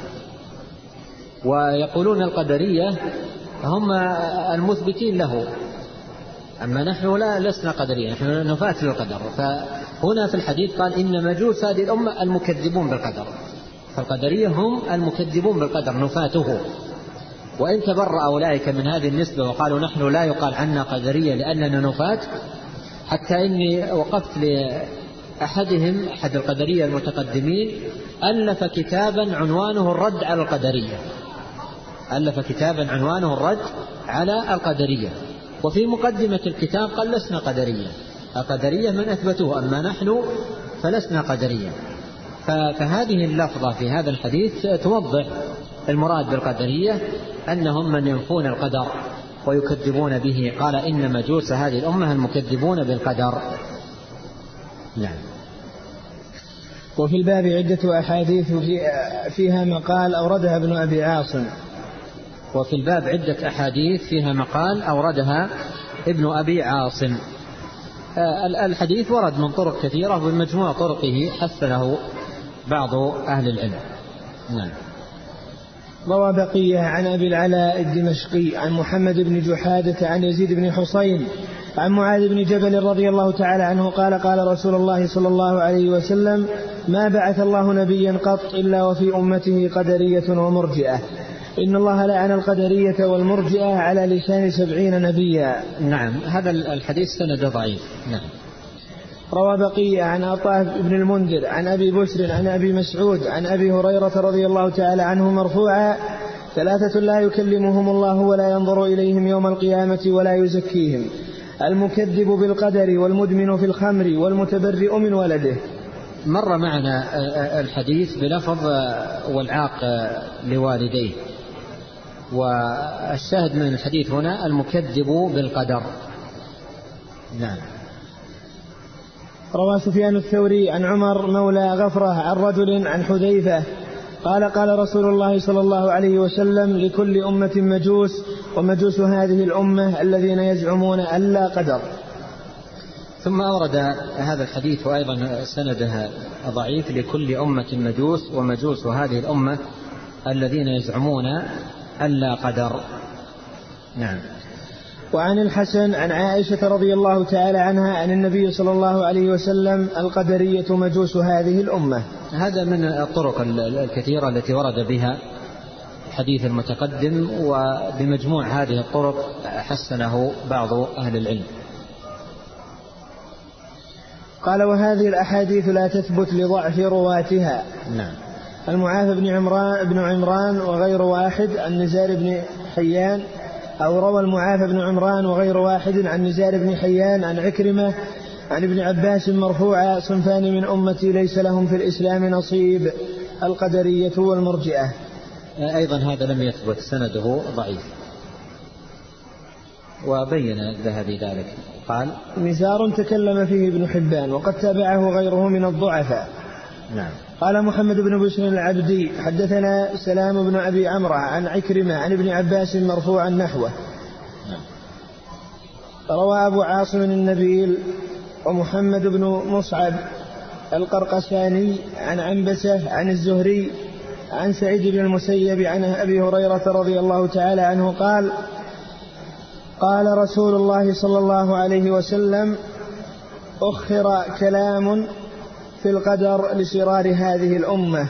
Speaker 3: ويقولون القدرية هم المثبتين له، أما نحن لسنا قدرية، نحن نفاة للقدر. فهنا في الحديث قال إن مجوس هذه الأمة المكذبون بالقدر، فالقدرية هم المكذبون بالقدر نفاته. وإن تبرأ أولئك من هذه النسبة وقالوا نحن لا يقال عنا قدرية لأننا نفاة، حتى إني وقفت لأحدهم أحد القدرية المتقدمين ألف كتابا عنوانه الرد على القدرية، ألف كتابا عنوانه الرد على القدرية، وفي مقدمة الكتاب قال لسنا قدرية، القدرية من أثبتوه، أما نحن فلسنا قدرية. فهذه اللفظة في هذا الحديث توضح المراد بالقدرية أنهم من ينفون القدر ويكذبون به. قال إن مجوس هذه الأمة المكذبون بالقدر. نعم.
Speaker 2: وفي الباب عدة أحاديث فيها مقال أوردها ابن أبي عاصم.
Speaker 3: وفي الباب عدة أحاديث فيها مقال أوردها ابن أبي عاصم. الحديث ورد من طرق كثيرة، وبمجموع طرقه حسنه بعض أهل العلم. نعم.
Speaker 2: روى بقية عن أبي العلاء الدمشقي عن محمد بن جحادة عن يزيد بن حصين عن معاذ بن جبل رضي الله تعالى عنه قال قال رسول الله صلى الله عليه وسلم ما بعث الله نبيا قط إلا وفي أمته قدرية ومرجئة، إن الله لعن القدرية والمرجئة على لسان 70 نبيا.
Speaker 3: نعم. هذا الحديث سند ضعيف. نعم.
Speaker 2: روى بقية عن عطاء بن المنذر عن أبي بسر عن أبي مسعود عن أبي هريرة رضي الله تعالى عنه مرفوعا 3 لا يكلمهم الله ولا ينظر إليهم يوم القيامة ولا يزكيهم، المكذب بالقدر والمدمن في الخمر والمتبرئ من ولده.
Speaker 3: مر معنا الحديث بلفظ والعاق لوالديه، والشاهد من الحديث هنا المكذب بالقدر. نعم.
Speaker 2: روى سفيان الثوري عن عمر مولى غفرة عن رجل عن حذيفة قال قال رسول الله صلى الله عليه وسلم لكل أمة مجوس، ومجوس هذه الأمة الذين يزعمون أن لا قدر.
Speaker 3: ثم أورد هذا الحديث وأيضا سنده ضعيف لكل أمة مجوس، ومجوس هذه الأمة الذين يزعمون أن لا قدر. نعم.
Speaker 2: وعن الحسن عن عائشة رضي الله تعالى عنها عن النبي صلى الله عليه وسلم القدرية مجوس هذه الأمة.
Speaker 3: هذا من الطرق الكثيرة التي ورد بها حديث المتقدم، وبمجموع هذه الطرق حسنه بعض أهل العلم.
Speaker 2: قال وهذه الأحاديث لا تثبت لضعف رواتها.
Speaker 3: نعم.
Speaker 2: المعافى بن عمران وغير واحد عن نزار بن حيان، أو روى المعافى بن عمران وغير واحد عن نزار بن حيان عن عكرمة عن ابن عباس مرفوعا صنفان من أمتي ليس لهم في الإسلام نصيب، القدرية والمرجئة.
Speaker 3: أيضا هذا لم يثبت، سنده ضعيف. وبين الذهبي ذلك قال
Speaker 2: نزار تكلم فيه ابن حبان وقد تابعه غيره من الضعفاء.
Speaker 3: نعم.
Speaker 2: قال محمد بن بشر العبدي حدثنا سلام بن أبي عمرو عن عكرمة عن ابن عباس مرفوعا نحوه.
Speaker 3: نعم.
Speaker 2: روى أبو عاصم النبيل ومحمد بن مصعب القرقساني عن عنبسة عن الزهري عن سعيد بن المسيب عن أبي هريرة رضي الله تعالى عنه قال قال رسول الله صلى الله عليه وسلم أخر كلام في القدر لشرار هذه الأمة.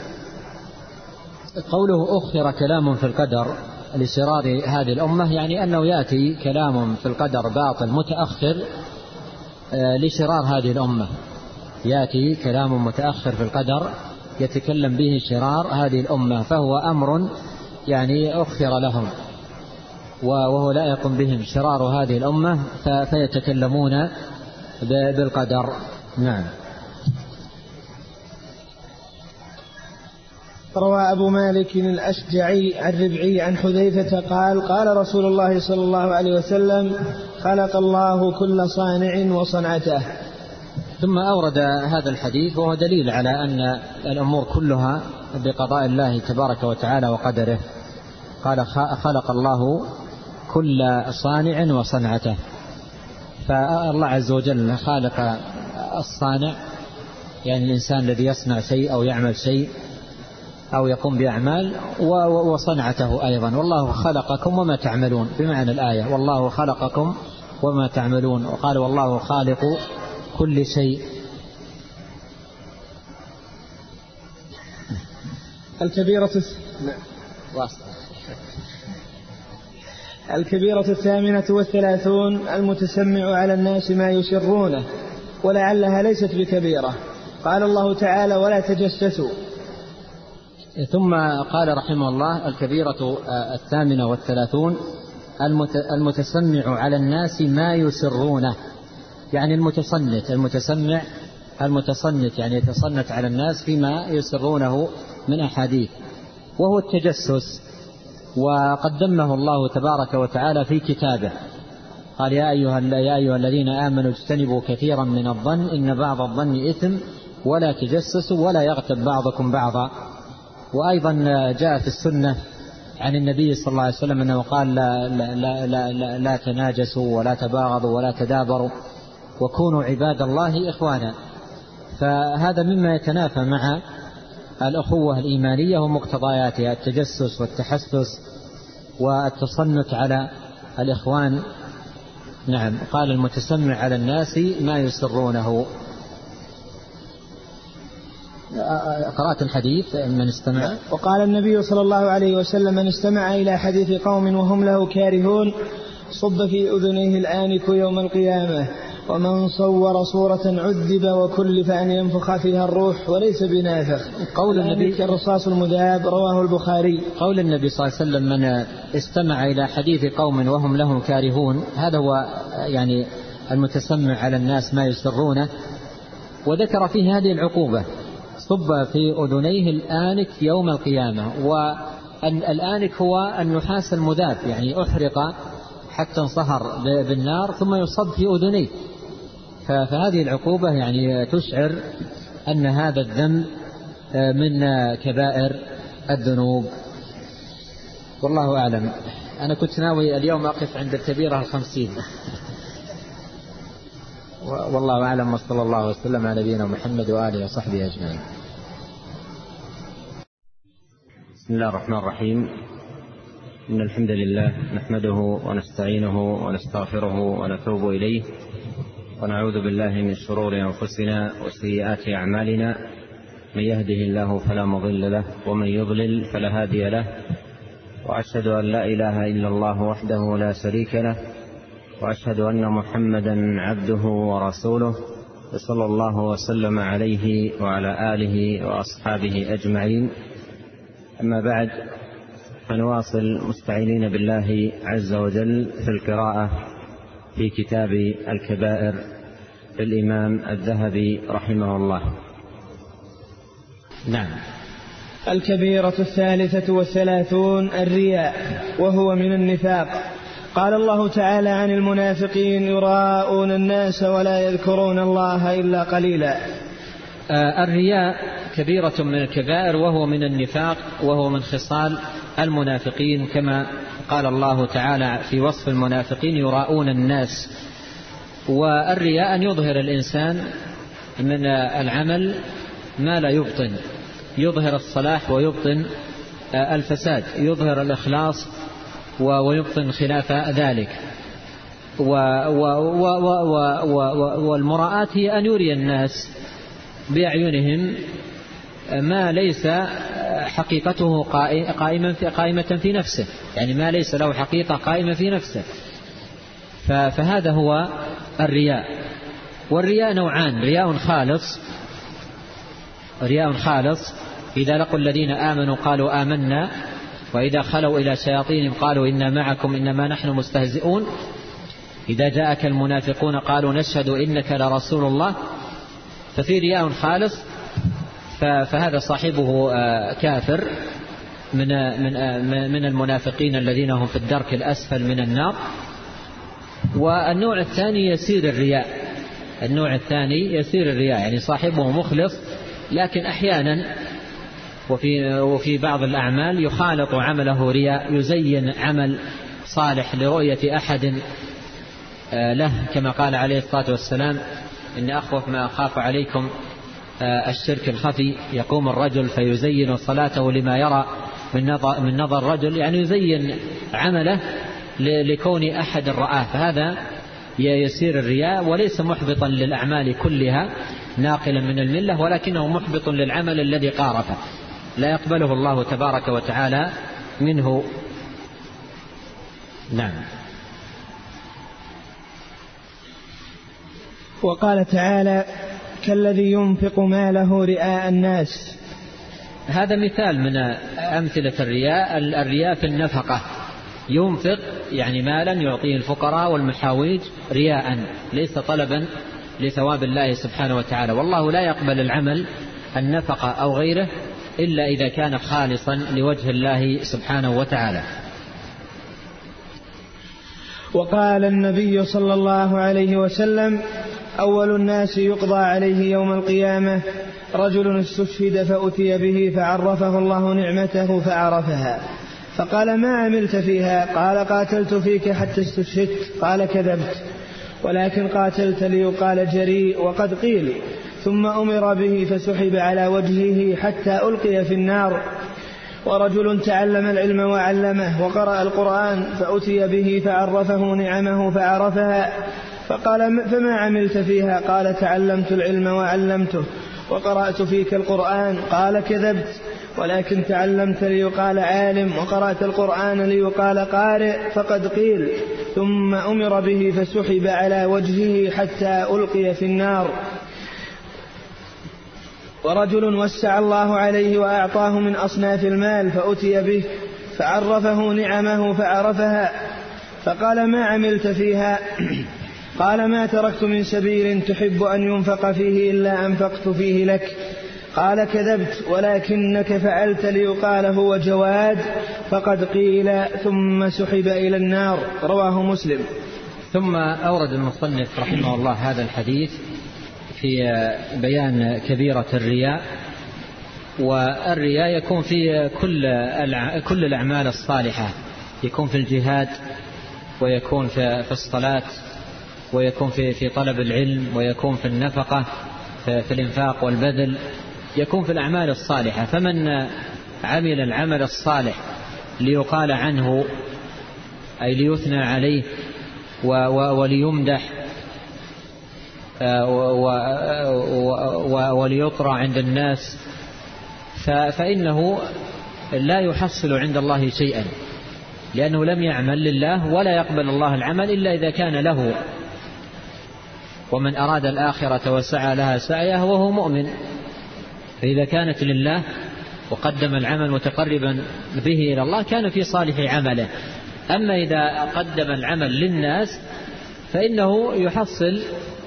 Speaker 3: قوله أخر كلام في القدر لشرار هذه الأمة يعني أنه يأتي كلام في القدر باطل متأخر لشرار هذه الأمة، يأتي كلام متأخر في القدر يتكلم به شرار هذه الأمة، فهو أمر يعني أخر لهم وهو لائق بهم شرار هذه الأمة فيتكلمون بالقدر. نعم.
Speaker 2: روى أبو مالك الأشجعي عن ربعي عن حذيفة قال قال رسول الله صلى الله عليه وسلم خلق الله كل صانع وصنعته.
Speaker 3: ثم أورد هذا الحديث وهو دليل على أن الأمور كلها بقضاء الله تبارك وتعالى وقدره. قال خلق الله كل صانع وصنعته، فالله عز وجل خالق الصانع يعني الإنسان الذي يصنع شيء أو يعمل شيء أو يقوم بأعمال، وصنعته أيضا. والله خلقكم وما تعملون، بمعنى الآية والله خلقكم وما تعملون. وقال والله خالق كل شيء.
Speaker 2: الكبيرة 38 المتسمع على الناس ما يسرونه، ولعلها ليست بكبيرة. قال الله تعالى ولا تجسسوا.
Speaker 3: ثم قال رحمه الله الكبيرة 38 المتسمع على الناس ما يسرونه، يعني المتصنت يعني يتصنت على الناس فيما يسرونه من أحاديث، وهو التجسس. وقد ذمه الله تبارك وتعالى في كتابه، قال يا أيها الذين آمنوا اجتنبوا كثيرا من الظن إن بعض الظن إثم ولا تجسسوا ولا يغتب بعضكم بعضا. وأيضا جاء في السنة عن النبي صلى الله عليه وسلم أنه قال لا تناجسوا ولا تباغضوا ولا تدابروا وكونوا عباد الله إخوانا. فهذا مما يتنافى مع الأخوة الإيمانية ومقتضياتها، التجسس والتحسس والتصنت على الإخوان. نعم. قال المتسمع على الناس ما يسرونه. قرأت الحديث من استمع.
Speaker 2: وقال النبي صلى الله عليه وسلم من استمع إلى حديث قوم وهم له كارهون صب في أذنيه الآنك يوم القيامة، ومن صور صورة عذب وكلف أن ينفخ فيها الروح وليس بنافخ.
Speaker 3: قول النبي
Speaker 2: الرصاص المذاب رواه البخاري.
Speaker 3: قول النبي صلى الله عليه وسلم من استمع إلى حديث قوم وهم له كارهون، هذا هو يعني المتسمع على الناس ما يسرونه. وذكر فيه هذه العقوبة، صب في أذنيه الآنك يوم القيامة. والآنك هو النحاس المذاب، يعني أحرق حتى انصهر بالنار ثم يصب في أذنيه. فهذه العقوبة يعني تشعر أن هذا الذنب من كبائر الذنوب. والله أعلم. أنا كنت ناوي اليوم أقف عند الكبيرة 50. والله أعلم، وصلى الله وسلم على نبينا محمد وآله وصحبه أجمعين.
Speaker 1: بسم الله الرحمن الرحيم. إن الحمد لله نحمده ونستعينه ونستغفره ونتوب إليه، ونعوذ بالله من شرور أنفسنا وسيئات أعمالنا. من يهده الله فلا مضل له ومن يضلل فلا هادي له، وأشهد أن لا إله إلا الله وحده لا شريك له، وأشهد أن محمدا عبده ورسوله، صلى الله وسلم عليه وعلى آله وأصحابه أجمعين. أما بعد، فنواصل مستعينين بالله عز وجل في القراءة في كتاب الكبائر للإمام الذهبي رحمه الله.
Speaker 3: نعم.
Speaker 2: الكبيرة 33 الرياء، وهو من النفاق. قال الله تعالى عن المنافقين يراءون الناس ولا يذكرون الله إلا قليلا.
Speaker 3: الرياء كبيرة من الكبائر، وهو من النفاق، وهو من خصال المنافقين، كما قال الله تعالى في وصف المنافقين يراءون الناس. والرياء أن يظهر الإنسان من العمل ما لا يبطن، يظهر الصلاح ويبطن الفساد، يظهر الإخلاص ويبطن خلاف ذلك. والمراءات هي أن يري الناس بأعينهم ما ليس حقيقته قائمة في نفسه، يعني ما ليس له حقيقة قائمة في نفسه. فهذا هو الرياء. والرياء نوعان: رياء خالص إذا لقوا الذين آمنوا قالوا آمنا، وإذا خلوا إلى شياطينهم قالوا إنا معكم إنما نحن مستهزئون، إذا جاءك المنافقون قالوا نشهد إنك لرسول الله. ففي رياء خالص، فهذا صاحبه كافر من المنافقين الذين هم في الدرك الأسفل من النار. والنوع الثاني يسير الرياء، يعني صاحبه مخلص، لكن أحيانا وفي بعض الأعمال يخالط عمله رياء، يزين عمل صالح لرؤية أحد له، كما قال عليه الصلاة والسلام: إن أخوف ما أخاف عليكم الشرك الخفي. يقوم الرجل فيزين صلاته لما يرى من نظر الرجل، يعني يزين عمله لكون أحد رآه، فهذا يسير الرياء، وليس محبطا للأعمال كلها ناقلا من الملة، ولكنه محبط للعمل الذي قارفه لا يقبله الله تبارك وتعالى منه. نعم.
Speaker 2: وقال تعالى: كالذي ينفق ماله رئاء الناس.
Speaker 3: هذا مثال من أمثلة الرياء. الرياء في النفقة، ينفق يعني مالا يعطيه الفقراء والمحاويج رياء، ليس طلبا لثواب الله سبحانه وتعالى. والله لا يقبل العمل النفقة أو غيره إلا إذا كان خالصا لوجه الله سبحانه وتعالى.
Speaker 2: وقال النبي صلى الله عليه وسلم: أول الناس يقضى عليه يوم القيامة رجل استشهد فأتي به فعرفه الله نعمته فعرفها، فقال: ما عملت فيها؟ قال: قاتلت فيك حتى استشهدت. قال: كذبت، ولكن قاتلت ليقال جريء، وقد قيل. ثم أمر به فسحب على وجهه حتى ألقي في النار. ورجل تعلم العلم وعلمه وقرأ القرآن فأتي به فعرفه نعمه فعرفها، فقال: فما عملت فيها؟ قال: تعلمت العلم وعلمته وقرأت فيك القرآن. قال: كذبت، ولكن تعلمت ليقال عالم وقرأت القرآن ليقال قارئ، فقد قيل. ثم أمر به فسحب على وجهه حتى ألقي في النار. ورجل وسع الله عليه وأعطاه من أصناف المال فأتي به فعرفه نعمه فعرفها، فقال: ما عملت فيها؟ قال: ما تركت من سبيل تحب أن ينفق فيه إلا أنفقت فيه لك. قال: كذبت، ولكنك فعلت ليقال هو جواد، فقد قيل. ثم سحب إلى النار. رواه مسلم.
Speaker 3: ثم أورد المصنف رحمه الله هذا الحديث في بيان كبيرة الرياء. والرياء يكون في كل الأعمال الصالحة، يكون في الجهاد، ويكون في الصلاة، ويكون في طلب العلم، ويكون في النفقة، في الإنفاق والبذل، يكون في الأعمال الصالحة. فمن عمل العمل الصالح ليقال عنه، أي ليثنى عليه وليمدح وليطرى عند الناس، فإنه لا يحصل عند الله شيئا، لأنه لم يعمل لله، ولا يقبل الله العمل إلا إذا كان له. ومن أراد الآخرة وسعى لها سعيه وهو مؤمن، فإذا كانت لله وقدم العمل متقربا به إلى الله كان في صالح عمله. أما إذا قدم العمل للناس فإنه يحصل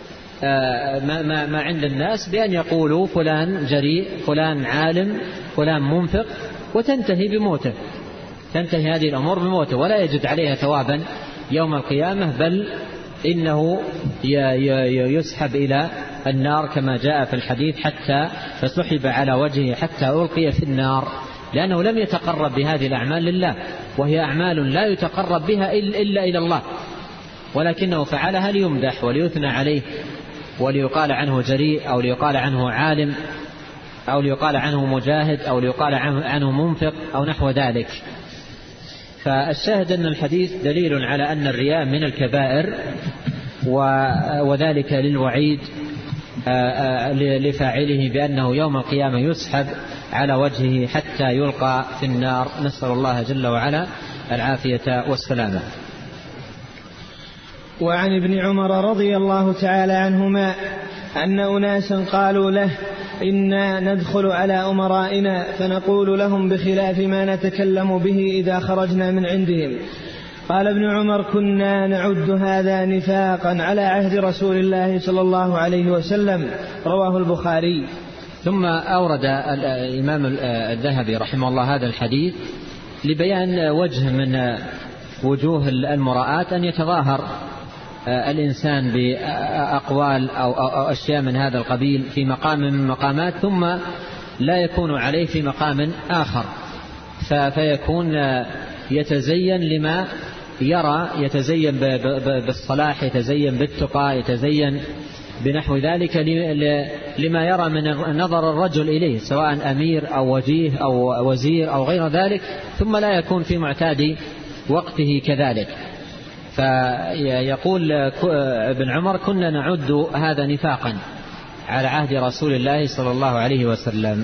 Speaker 3: ما عند الناس بأن يقولوا فلان جريء، فلان عالم، فلان منفق، وتنتهي بموته، تنتهي هذه الأمور بموته، ولا يجد عليها ثوابا يوم القيامة، بل إنه يسحب إلى النار كما جاء في الحديث: حتى فسحب على وجهه حتى ألقي في النار، لأنه لم يتقرب بهذه الأعمال لله، وهي أعمال لا يتقرب بها إلا إلى الله، ولكنه فعلها ليمدح وليثنى عليه وليقال عنه جريء، أو ليقال عنه عالم، أو ليقال عنه مجاهد، أو ليقال عنه منفق، أو نحو ذلك. فالشاهد أن الحديث دليل على أن الرياء من الكبائر، وذلك للوعيد لفاعله بأنه يوم القيامة يسحب على وجهه حتى يلقى في النار. نسأل الله جل وعلا العافية والسلامة.
Speaker 2: وعن ابن عمر رضي الله تعالى عنهما أن أناسا قالوا له: إنا ندخل على أمرائنا فنقول لهم بخلاف ما نتكلم به إذا خرجنا من عندهم. قال ابن عمر: كنا نعد هذا نفاقا على عهد رسول الله صلى الله عليه وسلم. رواه البخاري.
Speaker 3: ثم أورد الإمام الذهبي رحمه الله هذا الحديث لبيان وجه من وجوه المراءات، أن يتظاهر الإنسان بأقوال أو أشياء من هذا القبيل في مقام من مقامات، ثم لا يكون عليه في مقام آخر، فيكون يتزين لما يرى، يتزين بالصلاح، يتزين بالتقى، يتزين بنحو ذلك لما يرى من نظر الرجل إليه، سواء أمير أو وجيه أو وزير أو غير ذلك، ثم لا يكون في معتاد وقته كذلك. فيقول ابن عمر: كنا نعد هذا نفاقا على عهد رسول الله صلى الله عليه وسلم.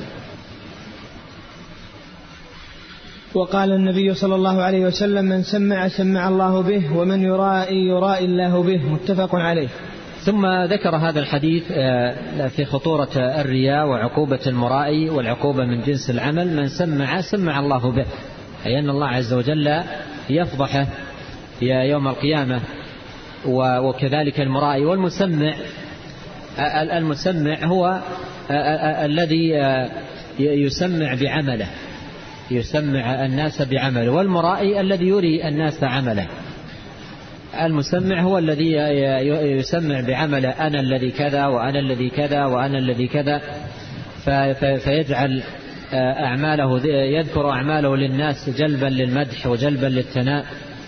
Speaker 2: وقال النبي صلى الله عليه وسلم: من سمع سمع الله به، ومن يرائي الله به. متفق عليه.
Speaker 3: ثم ذكر هذا الحديث في خطورة الرياء وعقوبة المرائي، والعقوبة من جنس العمل. من سمع سمع الله به، أي أن الله عز وجل يفضحه يوم القيامة. وكذلك المرائي والمسمع. المسمع هو الذي يسمع بعمله، يسمع الناس بعمله، والمرائي الذي يري الناس عمله. المسمع هو الذي يسمع بعمله: أنا الذي كذا وأنا الذي كذا وأنا الذي كذا، فيجعل أعماله، يذكر أعماله للناس جلبا للمدح وجلبا للثناء.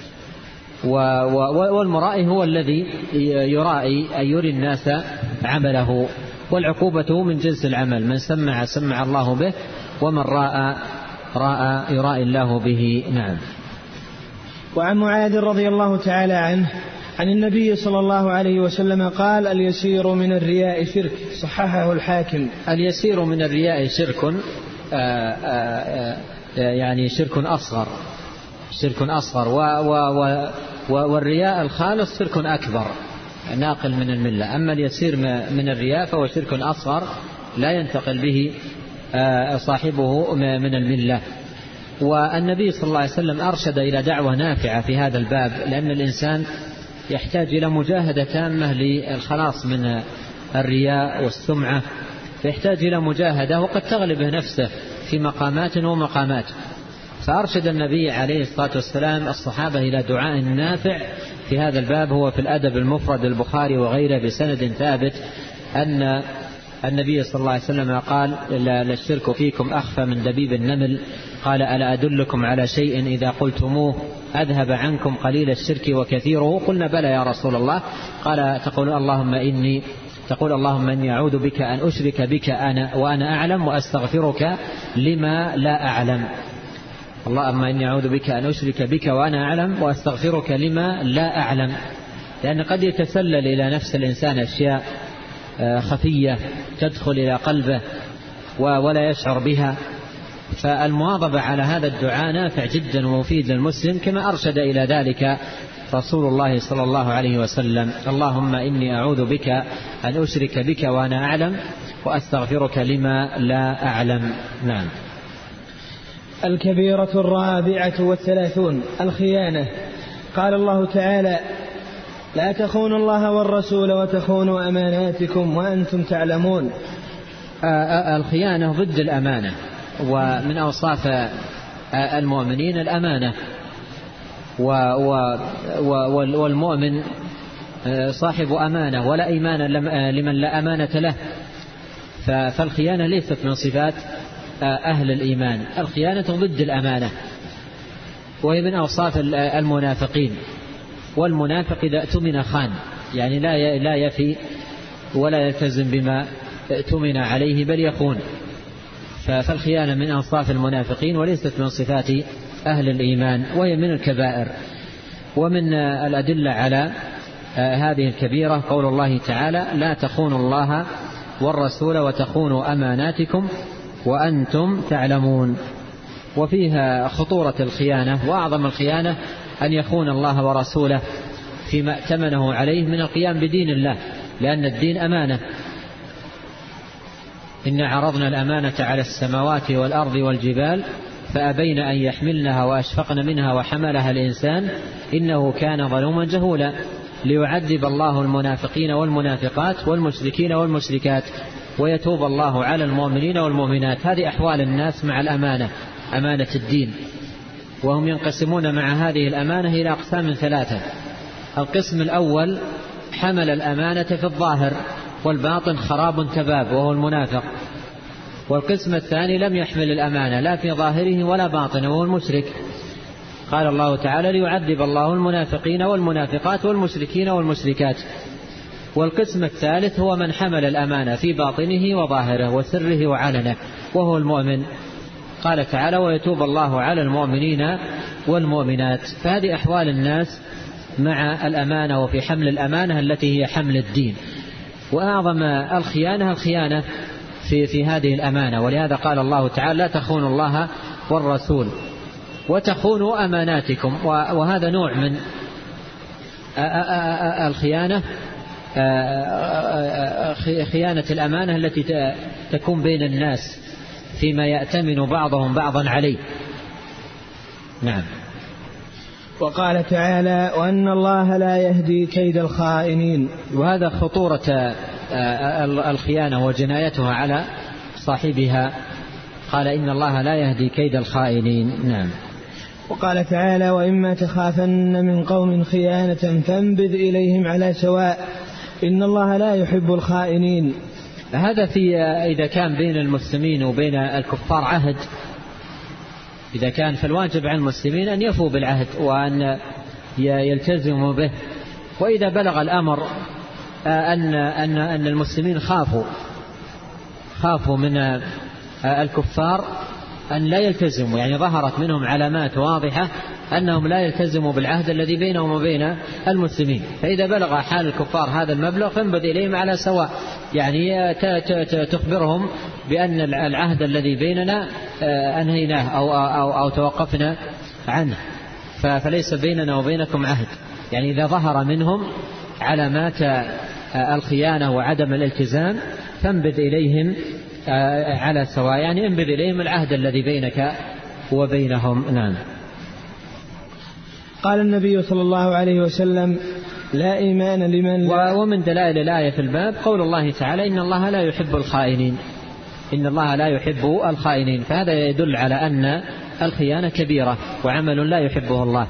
Speaker 3: والمرائي هو الذي يرائي، أي يري الناس عمله. والعقوبة من جنس العمل. من سمع سمع الله به، ومن رأى يرائي الله به. نعم.
Speaker 2: وعن معاذ رضي الله تعالى عنه عن النبي صلى الله عليه وسلم قال: اليسير من الرياء شرك. صححه الحاكم.
Speaker 3: اليسير من الرياء شرك، يعني شرك أصغر، والرياء الخالص شرك أكبر ناقل من الملة. أما اليسير من الرياء فهو شرك أصغر لا ينتقل به صاحبه من الملة. والنبي صلى الله عليه وسلم أرشد إلى دعوة نافعة في هذا الباب، لأن الإنسان يحتاج إلى مجاهدة تامة للخلاص من الرياء والسمعة، فيحتاج إلى مجاهدة، وقد تغلبه نفسه في مقامات ومقامات. فأرشد النبي عليه الصلاة والسلام الصحابة إلى دعاء نافع في هذا الباب. هو في الأدب المفرد البخاري وغيره بسند ثابت أن النبي صلى الله عليه وسلم قال: للشرك فيكم أخفى من دبيب النمل. قال: ألا أدلكم على شيء إذا قلتموه أذهب عنكم قليل الشرك وكثيره؟ قلنا: بلى يا رسول الله. قال: تقول اللهم إني أعوذ بك أن أشرك بك وأنا أعلم، وأستغفرك لما لا أعلم. اللهم إني أعوذ بك أن أشرك بك وأنا أعلم، وأستغفرك لما لا أعلم. لأن قد يتسلل إلى نفس الإنسان أشياء خفية تدخل إلى قلبه ولا يشعر بها. فالمواظبة على هذا الدعاء نافع جدا ومفيد للمسلم، كما أرشد إلى ذلك رسول الله صلى الله عليه وسلم: اللهم إني أعوذ بك أن أشرك بك وأنا أعلم، وأستغفرك لما لا أعلم. نعم.
Speaker 2: الكبيرة 34 الخيانة. قال الله تعالى: لا تخونوا الله والرسول وتخونوا أماناتكم وأنتم تعلمون.
Speaker 3: الخيانة ضد الأمانة، ومن أوصاف المؤمنين الأمانة، والمؤمن صاحب أمانة، ولا إيمان لمن لا أمانة له. فالخيانة ليست من صفات أهل الإيمان. الخيانة ضد الأمانة، وهي من أوصاف المنافقين. والمنافق إذا اؤتمن خان، يعني لا يفي ولا يلتزم بما اؤتمن عليه بل يخون. فالخيانة من أوصاف المنافقين وليست من صفات أهل الإيمان، وهي من الكبائر. ومن الأدلة على هذه الكبيرة قول الله تعالى: لا تخونوا الله والرسول وتخونوا أماناتكم وأنتم تعلمون. وفيها خطورة الخيانة، وأعظم الخيانة أن يخون الله ورسوله فيما ائتمنه عليه من القيام بدين الله، لأن الدين أمانة. إنا عرضنا الأمانة على السماوات والأرض والجبال فأبين أن يحملنها وأشفقن منها وحملها الإنسان إنه كان ظلوما جهولا، ليعذب الله المنافقين والمنافقات والمشركين والمشركات ويتوب الله على المؤمنين والمؤمنات. هذه أحوال الناس مع الأمانة، أمانة الدين. وهم ينقسمون مع هذه الأمانة إلى أقسام 3. القسم الأول حمل الأمانة في الظاهر والباطن خراب تباب، وهو المنافق. والقسم الثاني لم يحمل الأمانة لا في ظاهره ولا باطنه، وهو المشرك. قال الله تعالى: ليعذب الله المنافقين والمنافقات والمشركين والمشركات. والقسم الثالث هو من حمل الأمانة في باطنه وظاهره وسره وعلنه وهو المؤمن. قال تعالى: ويتوب الله على المؤمنين والمؤمنات. فهذه أحوال الناس مع الأمانة وفي حمل الأمانة التي هي حمل الدين. وأعظم الخيانة في هذه الأمانة، ولهذا قال الله تعالى: لا تخونوا الله والرسول وتخونوا أماناتكم. وهذا نوع من الخيانة، خيانة الأمانة التي تكون بين الناس فيما يأتمن بعضهم بعضا عليه. نعم.
Speaker 2: وقال تعالى: وأن الله لا يهدي كيد الخائنين.
Speaker 3: وهذا خطورة الخيانة وجنايتها على صاحبها. قال: إن الله لا يهدي كيد الخائنين. نعم.
Speaker 2: وقال تعالى: وإما تخافن من قوم خيانة فانبذ إليهم على سواء إن الله لا يحب الخائنين.
Speaker 3: هذا إذا كان بين المسلمين وبين الكفار عهد، إذا كان فالواجب على المسلمين أن يفوا بالعهد وأن يلتزموا به. وإذا بلغ الأمر أن المسلمين خافوا من الكفار أن لا يلتزموا، يعني ظهرت منهم علامات واضحة أنهم لا يلتزموا بالعهد الذي بينهم وبين المسلمين، فإذا بلغ حال الكفار هذا المبلغ فانبذ إليهم على سواء، يعني تخبرهم بأن العهد الذي بيننا أنهيناه أو توقفنا عنه، فليس بيننا وبينكم عهد. يعني إذا ظهر منهم علامات الخيانة وعدم الالتزام فانبذ إليهم على سواء، يعني انبذ إليهم العهد الذي بينك وبينهم. نعم.
Speaker 2: قال النبي صلى الله عليه وسلم: لا إيمان لمن لا.
Speaker 3: ومن دلائل الآية في الباب قول الله تعالى: إن الله لا يحب الخائنين. إن الله لا يحب الخائنين، فهذا يدل على أن الخيانة كبيرة وعمل لا يحبه الله.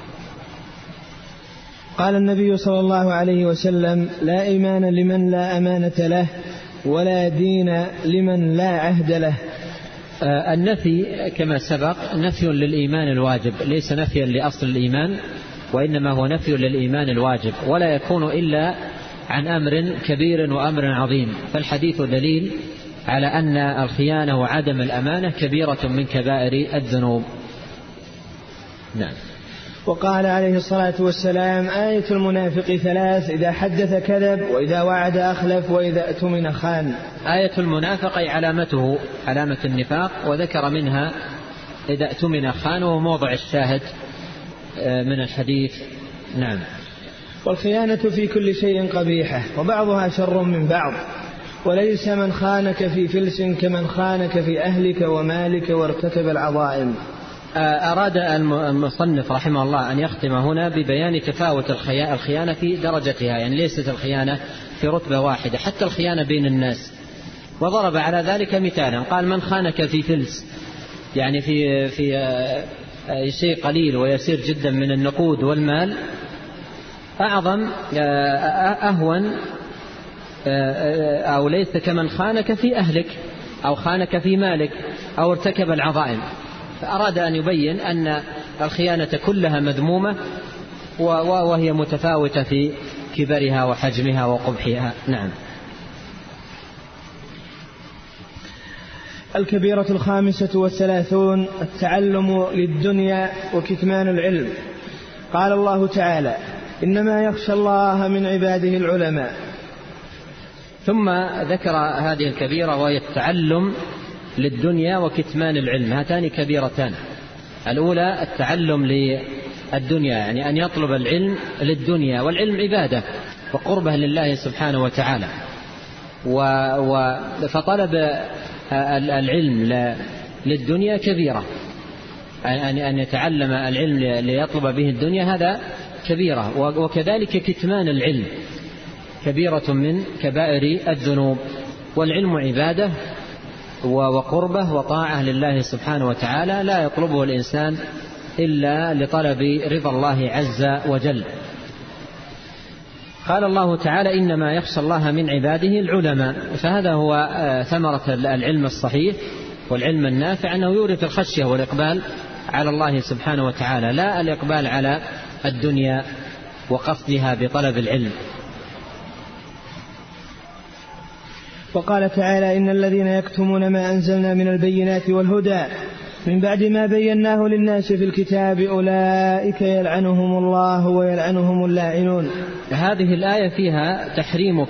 Speaker 2: قال النبي صلى الله عليه وسلم: لا إيمان لمن لا أمانة له ولا دين لمن لا عهد له.
Speaker 3: النفي كما سبق نفي للإيمان الواجب، ليس نفيا لأصل الإيمان، وإنما هو نفي للإيمان الواجب، ولا يكون إلا عن أمر كبير وأمر عظيم. فالحديث دليل على أن الخيانة وعدم الأمانة كبيرة من كبائر الذنوب. نعم.
Speaker 2: وقال عليه الصلاة والسلام: آية المنافق ثلاث: إذا حدث كذب، وإذا وعد أخلف، وإذا اؤتمن خان.
Speaker 3: آية المنافق أي علامته علامة النفاق، وذكر منها إذا اؤتمن خان، وهو موضع الشاهد من الحديث. نعم.
Speaker 2: والخيانة في كل شيء قبيحة، وبعضها شر من بعض، وليس من خانك في فلس كمن خانك في أهلك ومالك وارتكب العظائم.
Speaker 3: أراد المصنف رحمه الله أن يختم هنا ببيان تفاوت الخيانة في درجتها، يعني ليست الخيانة في رتبة واحدة، حتى الخيانة بين الناس. وضرب على ذلك مثالا، قال: من خانك في فلس، يعني في شيء قليل ويسير جدا من النقود والمال، أعظم أهون أو ليس كمن خانك في أهلك أو خانك في مالك أو ارتكب العظائم. فأراد أن يبين أن الخيانة كلها مذمومة، وهي متفاوتة في كبرها وحجمها وقبحها. نعم.
Speaker 2: الكبيرة 35 التعلم للدنيا وكتمان العلم. قال الله تعالى: إنما يخشى الله من عباده العلماء.
Speaker 3: ثم ذكر هذه الكبيرة وهي التعلم للدنيا وكتمان العلم. هاتان كبيرتان. الأولى التعلم للدنيا، يعني أن يطلب العلم للدنيا، والعلم عبادة وقربة لله سبحانه وتعالى. فطلب العلم للدنيا كبيرة، أن يتعلم العلم ليطلب به الدنيا، هذا كبيرة. وكذلك كتمان العلم كبيرة من كبائر الذنوب. والعلم عبادة وقربة وطاعة لله سبحانه وتعالى، لا يطلبه الإنسان إلا لطلب رضا الله عز وجل. قال الله تعالى: إنما يخشى الله من عباده العلماء. فهذا هو ثمرة العلم الصحيح والعلم النافع، أنه يورث الخشية والإقبال على الله سبحانه وتعالى، لا الإقبال على الدنيا وقصدها بطلب العلم.
Speaker 2: وقال تعالى إن الذين يكتمون ما أنزلنا من البينات والهدى من بعد ما بيناه للناس في الكتاب أولئك يلعنهم الله ويلعنهم اللاعنون.
Speaker 3: هذه الآية فيها تحريم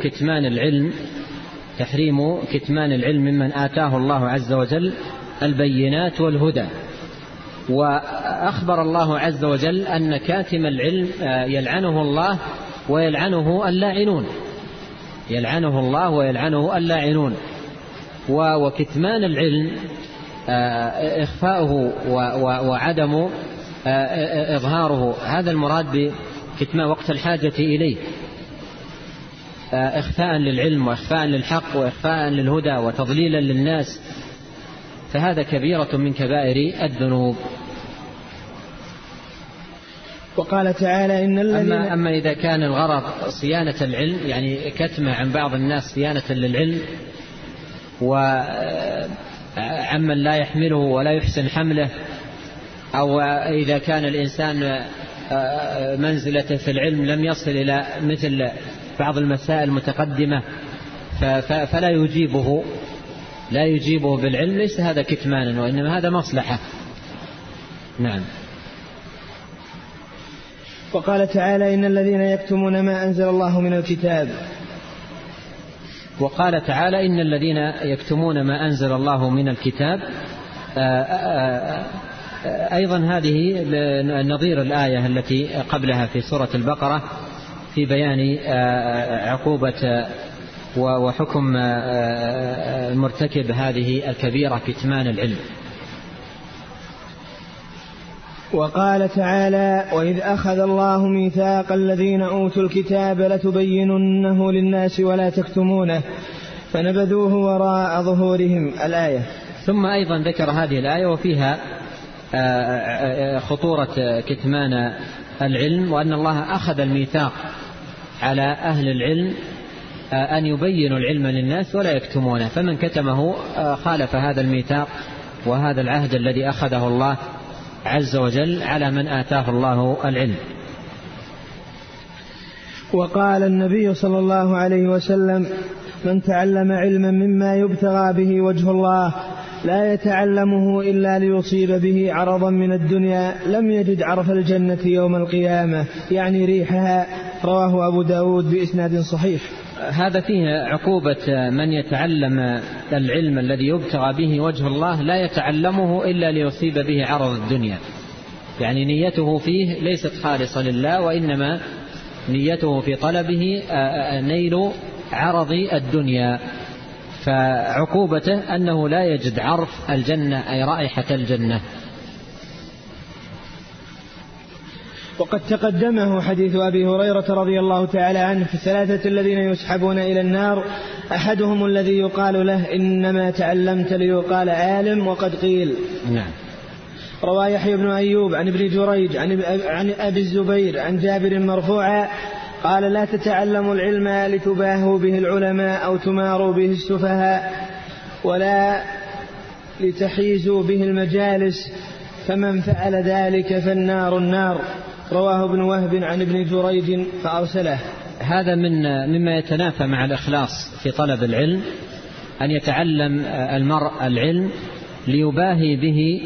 Speaker 3: كتمان العلم ممن آتاه الله عز وجل البينات والهدى. وأخبر الله عز وجل أن كاتم العلم يلعنه الله ويلعنه اللاعنون. وكتمان العلم إخفاؤه وعدم إظهاره، هذا المراد بكتمان وقت الحاجة إليه، إخفاء للعلم وإخفاء للحق وإخفاء للهدى وتضليلا للناس، فهذا كبيرة من كبائر الذنوب.
Speaker 2: وقال تعالى إن الذين
Speaker 3: أما إذا كان الغرض صيانة العلم، يعني كتمة عن بعض الناس صيانة للعلم وعمن لا يحمله ولا يحسن حمله، أو إذا كان الإنسان منزلته في العلم لم يصل إلى مثل بعض المسائل المتقدمة فلا يجيبه بالعلم، ليس هذا كتمانا وإنما هذا مصلحة. نعم.
Speaker 2: وقال تعالى إن الذين يكتمون ما أنزل الله من الكتاب.
Speaker 3: وقال تعالى إن الذين يكتمون ما أنزل الله من الكتاب، أيضا هذه نظير الآية التي قبلها في سورة البقرة في بيان عقوبة وحكم مرتكب هذه الكبيرة كتمان العلم.
Speaker 2: وقال تعالى وإذ أخذ الله ميثاق الذين أوتوا الكتاب لتبيننه للناس ولا تكتمونه فنبذوه وراء ظهورهم الآية.
Speaker 3: ثم أيضا ذكر هذه الآية وفيها خطورة كتمان العلم، وأن الله أخذ الميثاق على أهل العلم أن يبينوا العلم للناس ولا يكتمونه، فمن كتمه خالف هذا الميثاق وهذا العهد الذي أخذه الله عز وجل على من آتاه الله العلم.
Speaker 2: وقال النبي صلى الله عليه وسلم من تعلم علما مما يبتغى به وجه الله لا يتعلمه إلا ليصيب به عرضا من الدنيا لم يجد عرف الجنة يوم القيامة، يعني ريحها. رواه أبو داود بإسناد صحيح.
Speaker 3: هذا فيه عقوبة من يتعلم العلم الذي يبتغى به وجه الله لا يتعلمه إلا ليصيب به عرض الدنيا، يعني نيته فيه ليست خالصة لله، وإنما نيته في طلبه نيل عرض الدنيا، فعقوبته أنه لا يجد عرف الجنة أي رائحة الجنة.
Speaker 2: وقد تقدمه حديث أبي هريرة رضي الله تعالى عنه في الثلاثة الذين يسحبون إلى النار، أحدهم الذي يقال له إنما تعلمت ليقال عالم وقد قيل.
Speaker 3: نعم.
Speaker 2: روى يحيى بن أيوب عن ابن جريج عن أبي الزبير عن جابر مرفوعا قال لا تتعلموا العلم لتباهوا به العلماء أو تماروا به السفهاء ولا لتحيزوا به المجالس، فمن فعل ذلك فالنار النار. رواه ابن وهب عن ابن جريج فأرسله.
Speaker 3: هذا مما يتنافى مع الإخلاص في طلب العلم، أن يتعلم المرء العلم ليباهي به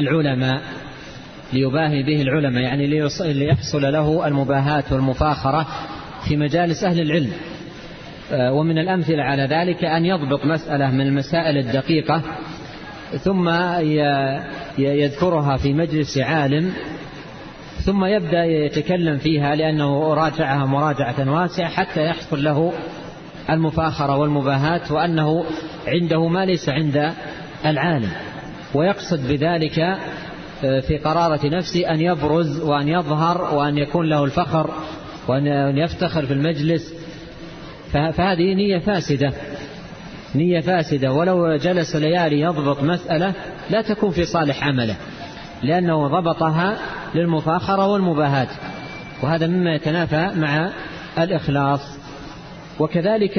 Speaker 3: العلماء، يعني ليحصل له المباهاة والمفاخرة في مجالس أهل العلم. ومن الأمثلة على ذلك أن يضبط مسألة من المسائل الدقيقة ثم يذكرها في مجلس عالم ثم يبدأ يتكلم فيها لأنه راجعها مراجعة واسعة حتى يحصل له المفاخرة والمباهاة وأنه عنده ما ليس عند العالم، ويقصد بذلك في قرارة نفسه أن يبرز وأن يظهر وأن يكون له الفخر وأن يفتخر في المجلس. فهذه نية فاسدة، ولو جلس ليالي يضبط مسألة لا تكون في صالح عمله، لأنه ضبطها للمفاخرة والمباهاة، وهذا مما يتنافى مع الإخلاص. وكذلك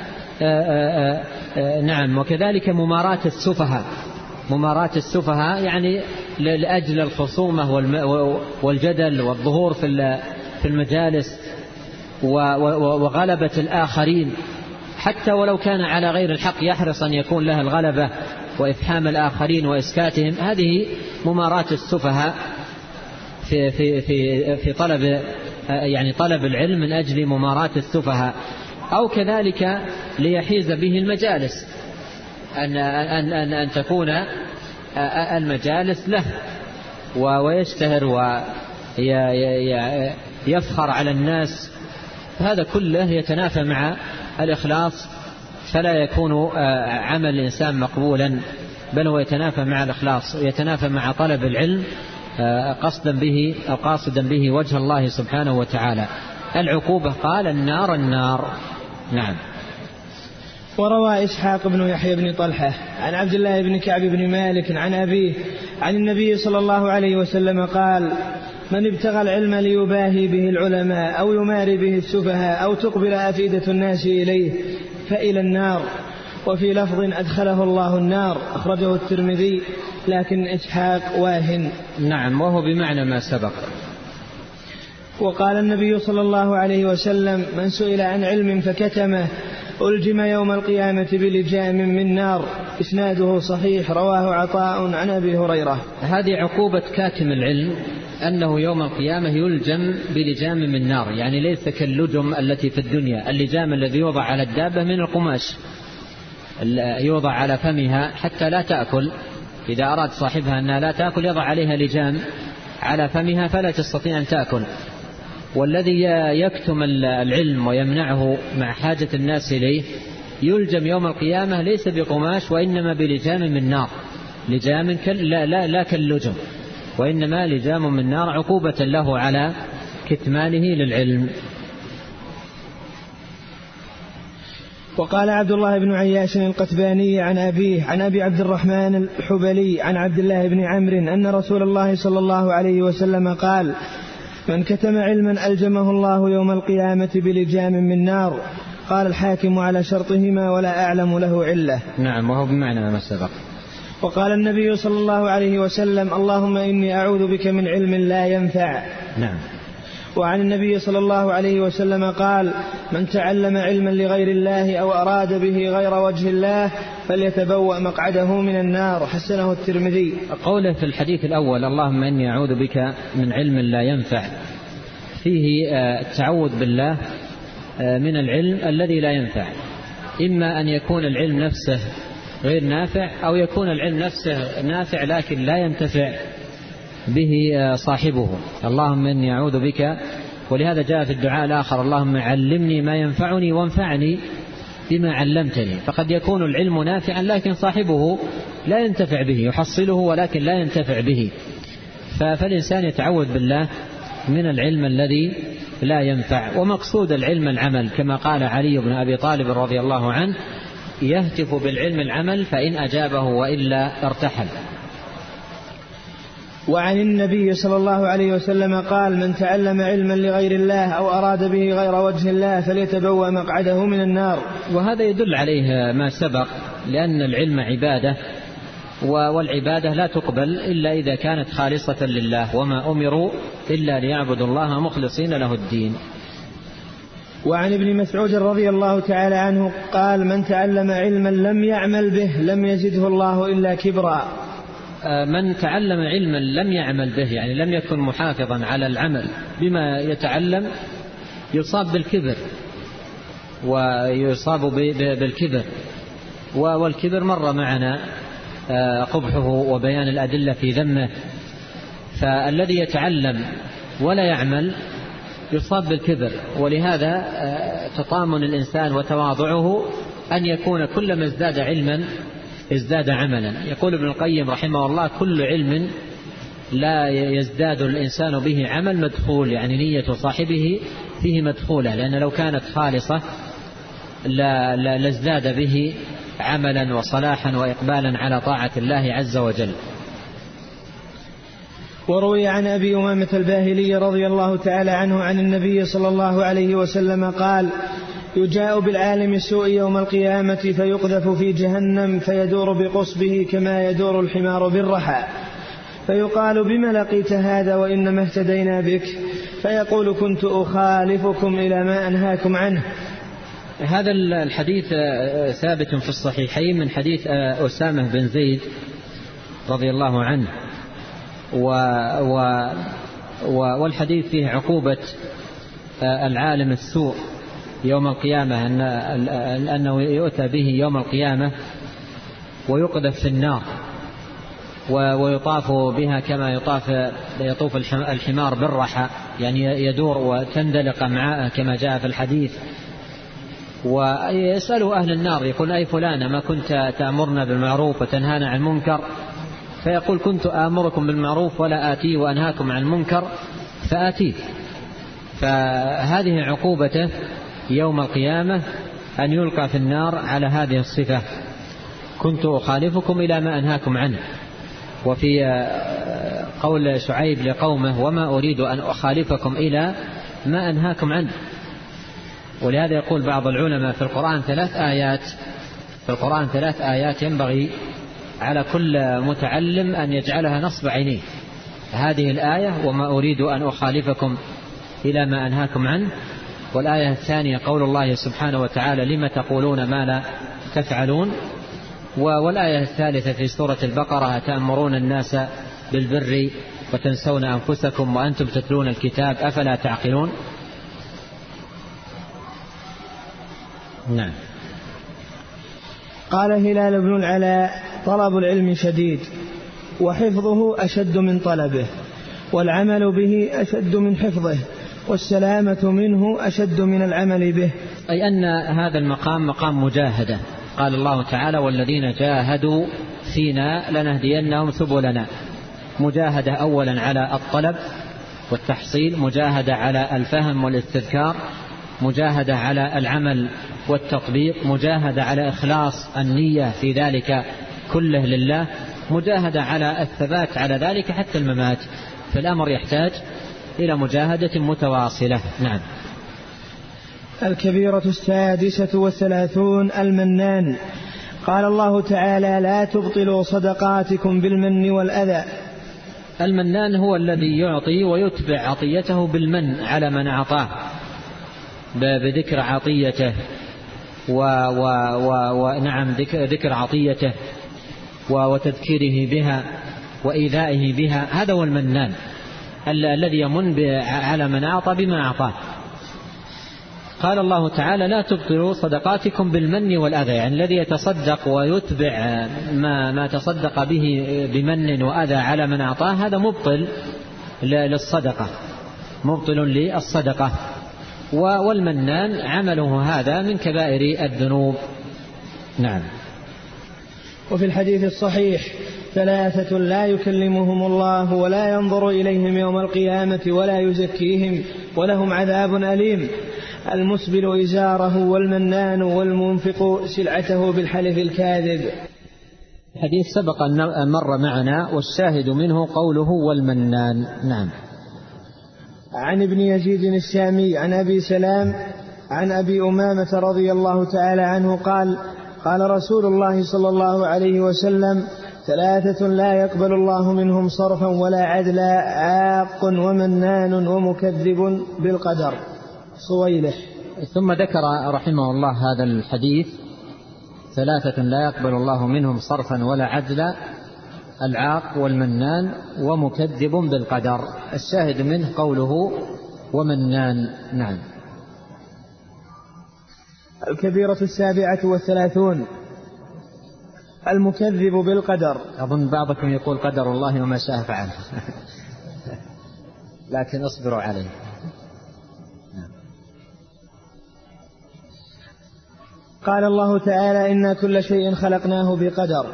Speaker 3: وكذلك مماراة السفهاء يعني لأجل الخصومة والجدل والظهور في المجالس وغلبة الآخرين حتى ولو كان على غير الحق يحرص أن يكون له الغلبة وإفحام الآخرين وإسكاتهم. هذه مماراة السفهاء في طلب يعني طلب العلم من أجل مماراة السفهاء، أو كذلك ليحيز به المجالس، أن تكون المجالس له ويشتهر ويفخر على الناس. هذا كله يتنافى مع الإخلاص، فلا يكون عمل الإنسان مقبولا، بل هو يتنافى مع الإخلاص ويتنافى مع طلب العلم قصدا به أو قاصدا به وجه الله سبحانه وتعالى. العقوبة قال النار النار. نعم.
Speaker 2: وروى إسحاق بن يحيى بن طلحة عن عبد الله بن كعب بن مالك عن أبيه عن النبي صلى الله عليه وسلم قال: من ابتغى العلم ليباهي به العلماء أو يماري به السفهاء أو تقبل أفئدة الناس إليه فإلى النار. وفي لفظ أدخله الله النار، أخرجه الترمذي، لكن إسحاق واهن.
Speaker 3: نعم، وهو بمعنى ما سبق.
Speaker 2: وقال النبي صلى الله عليه وسلم: من سئل عن علم فكتمه ألجم يوم القيامة بلجام من نار. إسناده صحيح، رواه عطاء عن أبي هريرة.
Speaker 3: هذه عقوبة كاتم العلم، أنه يوم القيامة يلجم بلجام من نار، يعني ليس كاللجم التي في الدنيا. اللجام الذي يوضع على الدابة من القماش، يوضع على فمها حتى لا تأكل، إذا أراد صاحبها أنها لا تأكل يضع عليها لجام على فمها فلا تستطيع أن تأكل. والذي يكتم العلم ويمنعه مع حاجة الناس إليه يلجم يوم القيامة ليس بقماش وإنما بلجام من نار، لجام لا كاللجم، وإنما لجام من نار، عقوبة له على كتمانه للعلم.
Speaker 2: وقال عبد الله بن عياش القتباني عن أبيه عن أبي عبد الرحمن الحبلي عن عبد الله بن عمرو أن رسول الله صلى الله عليه وسلم قال: من كتم علما ألجمه الله يوم القيامة بلجام من نار. قال الحاكم على شرطهما ولا أعلم له علة.
Speaker 3: نعم، وهو بمعنى ما سبق.
Speaker 2: وقال النبي صلى الله عليه وسلم: اللهم إني أعوذ بك من علم لا ينفع.
Speaker 3: نعم.
Speaker 2: وعن النبي صلى الله عليه وسلم قال: من تعلم علما لغير الله أو أراد به غير وجه الله فليتبوأ مقعده من النار. حسنه الترمذي.
Speaker 3: قوله في الحديث الأول: اللهم إني أعوذ بك من علم لا ينفع، فيه التعوذ بالله من العلم الذي لا ينفع، إما أن يكون العلم نفسه غير نافع، أو يكون العلم نفسه نافع لكن لا ينتفع به صاحبه. اللهم إني أعوذ بك. ولهذا جاء في الدعاء الآخر: اللهم علمني ما ينفعني وانفعني بما علمتني. فقد يكون العلم نافعا لكن صاحبه لا ينتفع به، يحصله ولكن لا ينتفع به. فالإنسان يتعوذ بالله من العلم الذي لا ينفع. ومقصود العلم العمل، كما قال علي بن أبي طالب رضي الله عنه: يهتف بالعلم العمل فإن أجابه وإلا ارتحل.
Speaker 2: وعن النبي صلى الله عليه وسلم قال: من تعلم علما لغير الله أو أراد به غير وجه الله فليتبوأ مقعده من النار.
Speaker 3: وهذا يدل عليه ما سبق، لأن العلم عبادة، والعبادة لا تقبل إلا إذا كانت خالصة لله، وما أمروا إلا ليعبدوا الله مخلصين له الدين.
Speaker 2: وعن ابن مسعود رضي الله تعالى عنه قال: من تعلم علما لم يعمل به لم يزده الله إلا كبرا.
Speaker 3: من تعلم علما لم يعمل به، يعني لم يكن محافظا على العمل بما يتعلم، يصاب بالكبر، ويصاب بالكبر. والكبر مر معنا قبحه وبيان الأدلة في ذمه. فالذي يتعلم ولا يعمل يصاب بالكبر. ولهذا تطامن الإنسان وتواضعه أن يكون كلما ازداد علما ازداد عملا. يقول ابن القيم رحمه الله: كل علم لا يزداد الإنسان به عمل مدخول، يعني نية صاحبه فيه مدخولة، لأن لو كانت خالصة لازداد به عملا وصلاحا وإقبالا على طاعة الله عز وجل.
Speaker 2: وروي عن أبي أمامة الباهلي رضي الله تعالى عنه عن النبي صلى الله عليه وسلم قال: يجاء بالعالم السوء يوم القيامة فيقذف في جهنم فيدور بقصبه كما يدور الحمار بالرحى، فيقال: بما لقيت هذا وإنما اهتدينا بك؟ فيقول: كنت أخالفكم إلى ما أنهاكم عنه.
Speaker 3: هذا الحديث ثابت في الصحيحين من حديث أسامة بن زيد رضي الله عنه، والحديث فيه عقوبة العالم السوء يوم القيامة، أنه يؤتى به يوم القيامة ويقذف في النار ويطاف بها كما يطوف الحمار بالرحى، يعني يدور وتندلق معاه كما جاء في الحديث. ويسألوا أهل النار يقول: أي فلان ما كنت تأمرنا بالمعروف وتنهانا عن المنكر؟ فيقول: كنت آمركم بالمعروف ولا آتيه وأنهاكم عن المنكر فآتيه. فهذه عقوبته يوم القيامة أن يلقى في النار على هذه الصفة: كنت أخالفكم إلى ما أنهاكم عنه. وفي قول شعيب لقومه: وما أريد أن أخالفكم إلى ما أنهاكم عنه. ولهذا يقول بعض العلماء: في القرآن 3 آيات ينبغي على كل متعلم أن يجعلها نصب عينيه: هذه الآية وما أريد أن أخالفكم إلى ما أنهاكم عنه، والآية الثانية قول الله سبحانه وتعالى: لم تقولون ما لا تفعلون، والآية الثالثة في سورة البقرة: أتأمرون الناس بالبر وتنسون أنفسكم وأنتم تتلون الكتاب أفلا تعقلون. نعم.
Speaker 2: قال هلال بن العلاء: طلب العلم شديد، وحفظه أشد من طلبه، والعمل به أشد من حفظه، والسلامة منه أشد من العمل به.
Speaker 3: أي أن هذا المقام مقام مجاهدة. قال الله تعالى: والذين جاهدوا فينا لنهدينهم سبلنا. مجاهدة أولا على الطلب والتحصيل، مجاهدة على الفهم والاستذكار، مجاهدة على العمل والتطبيق، مجاهدة على إخلاص النية في ذلك كله لله، مجاهدة على الثبات على ذلك حتى الممات. فالأمر يحتاج إلى مجاهدة متواصلة. نعم.
Speaker 2: الكبيرة 36 المنان. قال الله تعالى: لا تبطلوا صدقاتكم بالمن والأذى.
Speaker 3: المنان هو الذي يعطي ويتبع عطيته بالمن على من أعطاه، بذكر عطيته ونعم ذكر عطيته وتذكيره بها وإيذائه بها. هذا هو المنان الذي يمن على من أعطى بما أعطاه. قال الله تعالى: لا تبطلوا صدقاتكم بالمن والأذى، يعني الذي يتصدق ويتبع ما تصدق به بمن وأذى على من أعطاه، هذا مبطل للصدقة، مبطل للصدقة. والمنان عمله هذا من كبائر الذنوب. نعم.
Speaker 2: وفي الحديث الصحيح: 3 لا يكلمهم الله ولا ينظر إليهم يوم القيامة ولا يزكيهم ولهم عذاب أليم: المسبل إزاره، والمنان، والمنفق سلعته بالحلف الكاذب.
Speaker 3: الحديث سبق أن مر معنا، والشاهد منه قوله: والمنان. نعم.
Speaker 2: عن ابن يزيد الشامي عن أبي سلام عن أبي أمامة رضي الله تعالى عنه قال: قال رسول الله صلى الله عليه وسلم: 3 لا يقبل الله منهم صرفا ولا عدلا: عاق ومنان ومكذب بالقدر. صويلح.
Speaker 3: ثم ذكر رحمه الله هذا الحديث: 3 لا يقبل الله منهم صرفا ولا عدلا: العاق والمنان ومكذب بالقدر. الشاهد منه قوله: ومنان. نعم.
Speaker 2: الكبيرة 37 المكذب بالقدر.
Speaker 3: أظن بعضكم يقول: قدر الله وما شاء فعل. لكن اصبروا عليه.
Speaker 2: قال الله تعالى: إنا كل شيء خلقناه بقدر.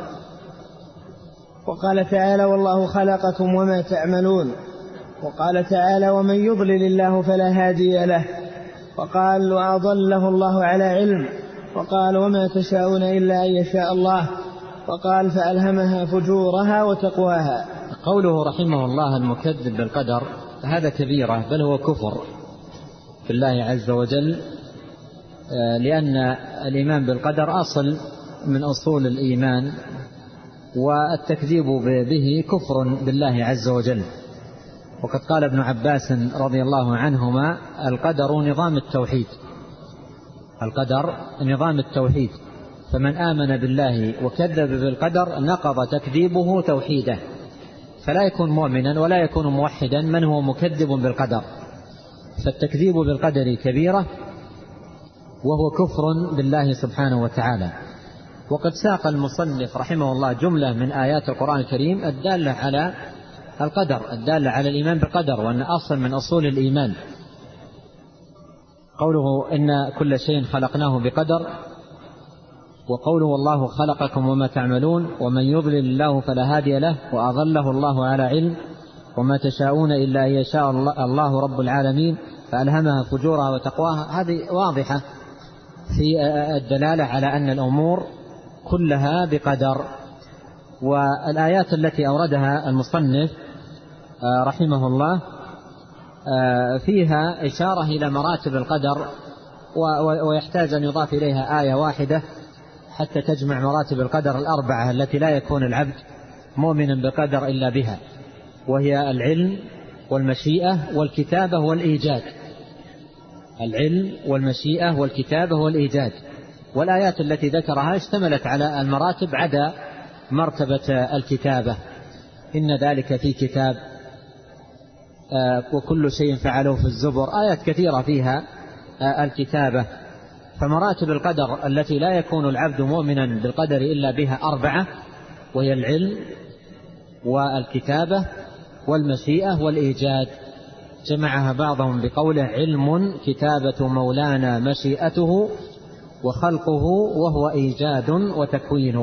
Speaker 2: وقال تعالى: والله خلقكم وما تعملون. وقال تعالى: ومن يضلل الله فلا هادي له. وقال: وأضله الله على علم. وقال: وما تشاءون إلا أن يشاء الله. وقال: فألهمها فجورها وتقواها.
Speaker 3: قوله رحمه الله: المكذب بالقدر، هذا كبيرة، بل هو كفر في الله عز وجل، لأن الإيمان بالقدر أصل من أصول الإيمان، والتكذيب به كفر بالله عز وجل. وقد قال ابن عباس رضي الله عنهما: القدر نظام التوحيد، القدر نظام التوحيد، فمن آمن بالله وكذب بالقدر نقض تكذيبه توحيده، فلا يكون مؤمنا ولا يكون موحدا من هو مكذب بالقدر. فالتكذيب بالقدر كبيرة وهو كفر بالله سبحانه وتعالى. وقد ساق المصنف رحمه الله جملة من آيات القرآن الكريم الدالة على القدر، الدالة على الإيمان بالقدر، وأن أصل من أصول الإيمان. قوله إن كل شيء خلقناه بقدر، وقوله والله خلقكم وما تعملون، ومن يضلل الله فلا هادي له وأضله الله على علم، وما تشاءون إلا أن يشاء الله رب العالمين فألهمها فجورها وتقواها. هذه واضحة في الدلالة على أن الأمور كلها بقدر. والآيات التي أوردها المصنف رحمه الله فيها إشارة إلى مراتب القدر، ويحتاج أن يضاف إليها آية واحدة حتى تجمع مراتب القدر الأربعة التي لا يكون العبد مؤمنا بقدر إلا بها، وهي العلم والمشيئة والكتابة والإيجاد. العلم والمشيئة والكتابة والإيجاد. والآيات التي ذكرها اشتملت على المراتب عدا مرتبة الكتابة، إن ذلك في كتاب، وكل شيء فعلوه في الزبر، آيات كثيرة فيها الكتابة. فمراتب القدر التي لا يكون العبد مؤمنا بالقدر إلا بها أربعة، وهي العلم والكتابة والمشيئة والإيجاد. جمعها بعضهم بقوله علم كتابة مولانا مشيئته وخلقه وهو إيجاد وتكوين.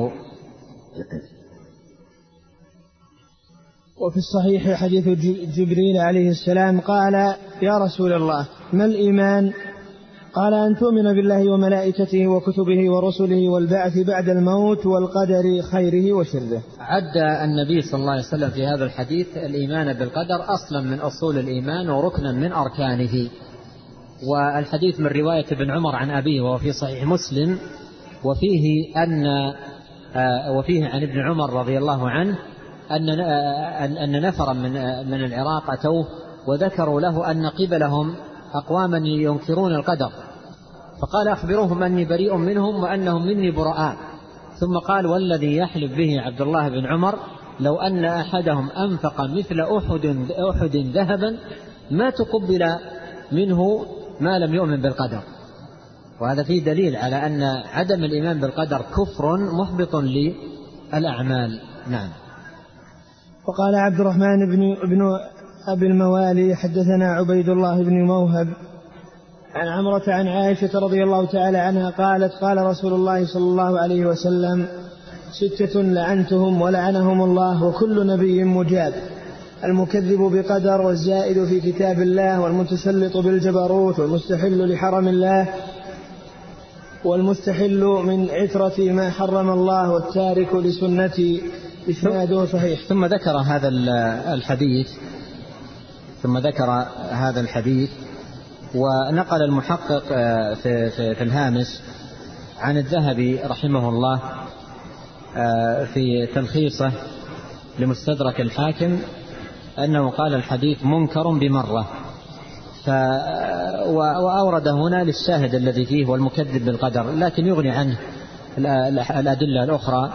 Speaker 2: وفي الصحيح حديث جبريل عليه السلام قال يا رسول الله ما الإيمان؟ قال أن تؤمن بالله وملائكته وكتبه ورسله والبعث بعد الموت والقدر خيره وشره.
Speaker 3: عد النبي صلى الله عليه وسلم في هذا الحديث الإيمان بالقدر أصلا من أصول الإيمان وركنا من أركانه. والحديث من رواية ابن عمر عن أبيه وهو في صحيح مسلم، وفيه عن ابن عمر رضي الله عنه أن نفرا من العراق أتوه وذكروا له أن قبلهم أقواما ينكرون القدر، فقال أخبروهم أني بريء منهم وأنهم مني براء. ثم قال والذي يحلف به عبد الله بن عمر لو أن أحدهم أنفق مثل أحد ذهبا ما تقبل منه ما لم يؤمن بالقدر. وهذا فيه دليل على أن عدم الإيمان بالقدر كفر محبط للأعمال. نعم.
Speaker 2: وقال عبد الرحمن بن أبي الموالي حدثنا عبيد الله بن موهب عن عمرة عن عائشة رضي الله تعالى عنها قالت قال رسول الله صلى الله عليه وسلم 6 لعنتهم ولعنهم الله وكل نبي مجاب: المكذب بقدر، والزائد في كتاب الله، والمتسلط بالجبروت، والمستحل لحرم الله، والمستحل من عترة ما حرم الله، والتارك لسنتي. إسناده صحيح.
Speaker 3: ثم ذكر هذا الحديث ونقل المحقق في الهامش عن الذهبي رحمه الله في تلخيصه لمستدرك الحاكم أنه قال الحديث منكر بمرة، وأورد هنا للشاهد الذي فيه والمكذب بالقدر، لكن يغني عنه الأدلة الأخرى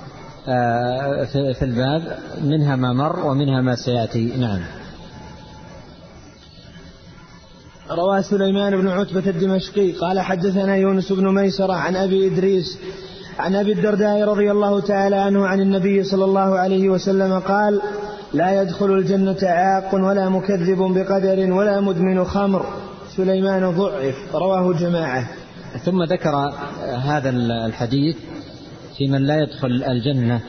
Speaker 3: في الباب، منها ما مر ومنها ما سيأتي. نعم.
Speaker 2: رواه سليمان بن عتبة الدمشقي قال حدثنا يونس بن ميسرة عن أبي إدريس عن أبي الدرداء رضي الله تعالى عنه عن النبي صلى الله عليه وسلم قال: لا يدخل الجنة عاق ولا مكذب بقدر ولا مدمن خمر. سليمان ضعف، رواه جماعة.
Speaker 3: ثم ذكر هذا الحديث في من لا يدخل الجنة،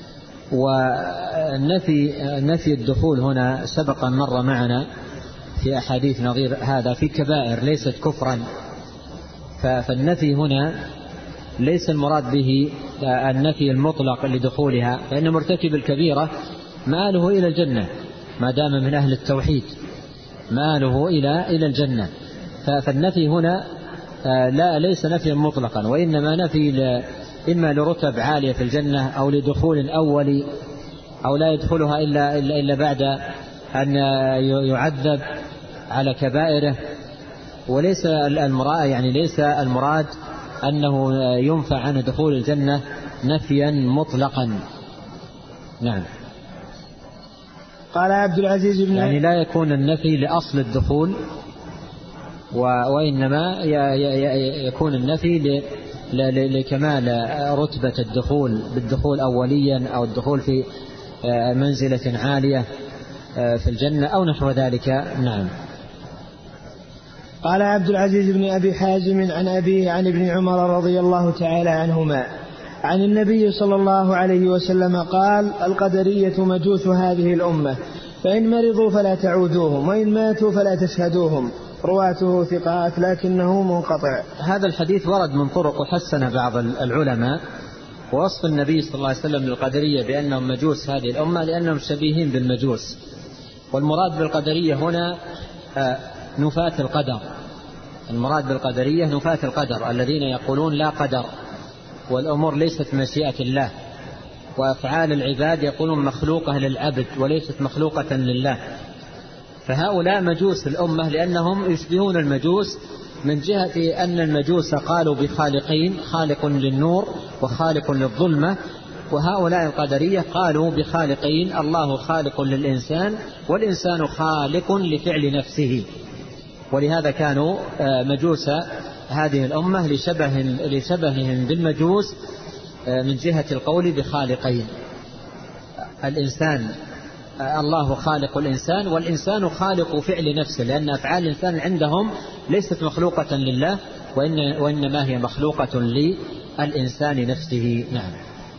Speaker 3: ونفي الدخول هنا سبق مر معنا في أحاديث نظير هذا في كبائر ليست كفرا، فالنفي هنا ليس المراد به النفي المطلق لدخولها، فإن مرتكب الكبيرة مآله إلى الجنة ما دام من أهل التوحيد، مآله إلى الجنة. فالنفي هنا ليس نفيا مطلقا، وإنما نفي إما لرتب عالية في الجنة أو لدخول أولي، أو لا يدخلها إلا بعد أن يعذب على كبائره، وليس المراد ليس المراد أنه ينفى عن دخول الجنة نفيا مطلقا. نعم.
Speaker 2: قال عبد العزيز بن
Speaker 3: لا يكون النفي لأصل الدخول، وإنما يكون النفي لكمال رتبة الدخول بالدخول أوليا أو الدخول في منزلة عالية في الجنة أو نحو ذلك. نعم.
Speaker 2: قال عبد العزيز بن أبي حازم عن أبيه عن ابن عمر رضي الله تعالى عنهما عن النبي صلى الله عليه وسلم قال: القدرية مجوس هذه الأمة، فإن مرضوا فلا تعودوهم، وإن ماتوا فلا تشهدوهم. رواته ثقات لكنه منقطع.
Speaker 3: هذا الحديث ورد من طرق وحسن بعض العلماء ووصف النبي صلى الله عليه وسلم للقدرية بأنهم مجوس هذه الأمة لأنهم شبيهين بالمجوس. والمراد بالقدرية هنا نفاة القدر. المراد بالقدرية نفاة القدر الذين يقولون لا قدر والأمور ليست مشيئة الله، وأفعال العباد يقولون مخلوقة للعبد وليست مخلوقة لله. فهؤلاء مجوس الأمة لأنهم يشبهون المجوس من جهة أن المجوس قالوا بخالقين، خالق للنور وخالق للظلمة، وهؤلاء القدرية قالوا بخالقين، الله خالق للإنسان والإنسان خالق لفعل نفسه. ولهذا كانوا مجوس هذه الأمة لشبههم بالمجوس من جهة القول بخالقين. الإنسان الله خالق الإنسان والإنسان خالق فعل نفسه، لأن أفعال الإنسان عندهم ليست مخلوقة لله وإنما هي مخلوقة للإنسان نفسه. نعم.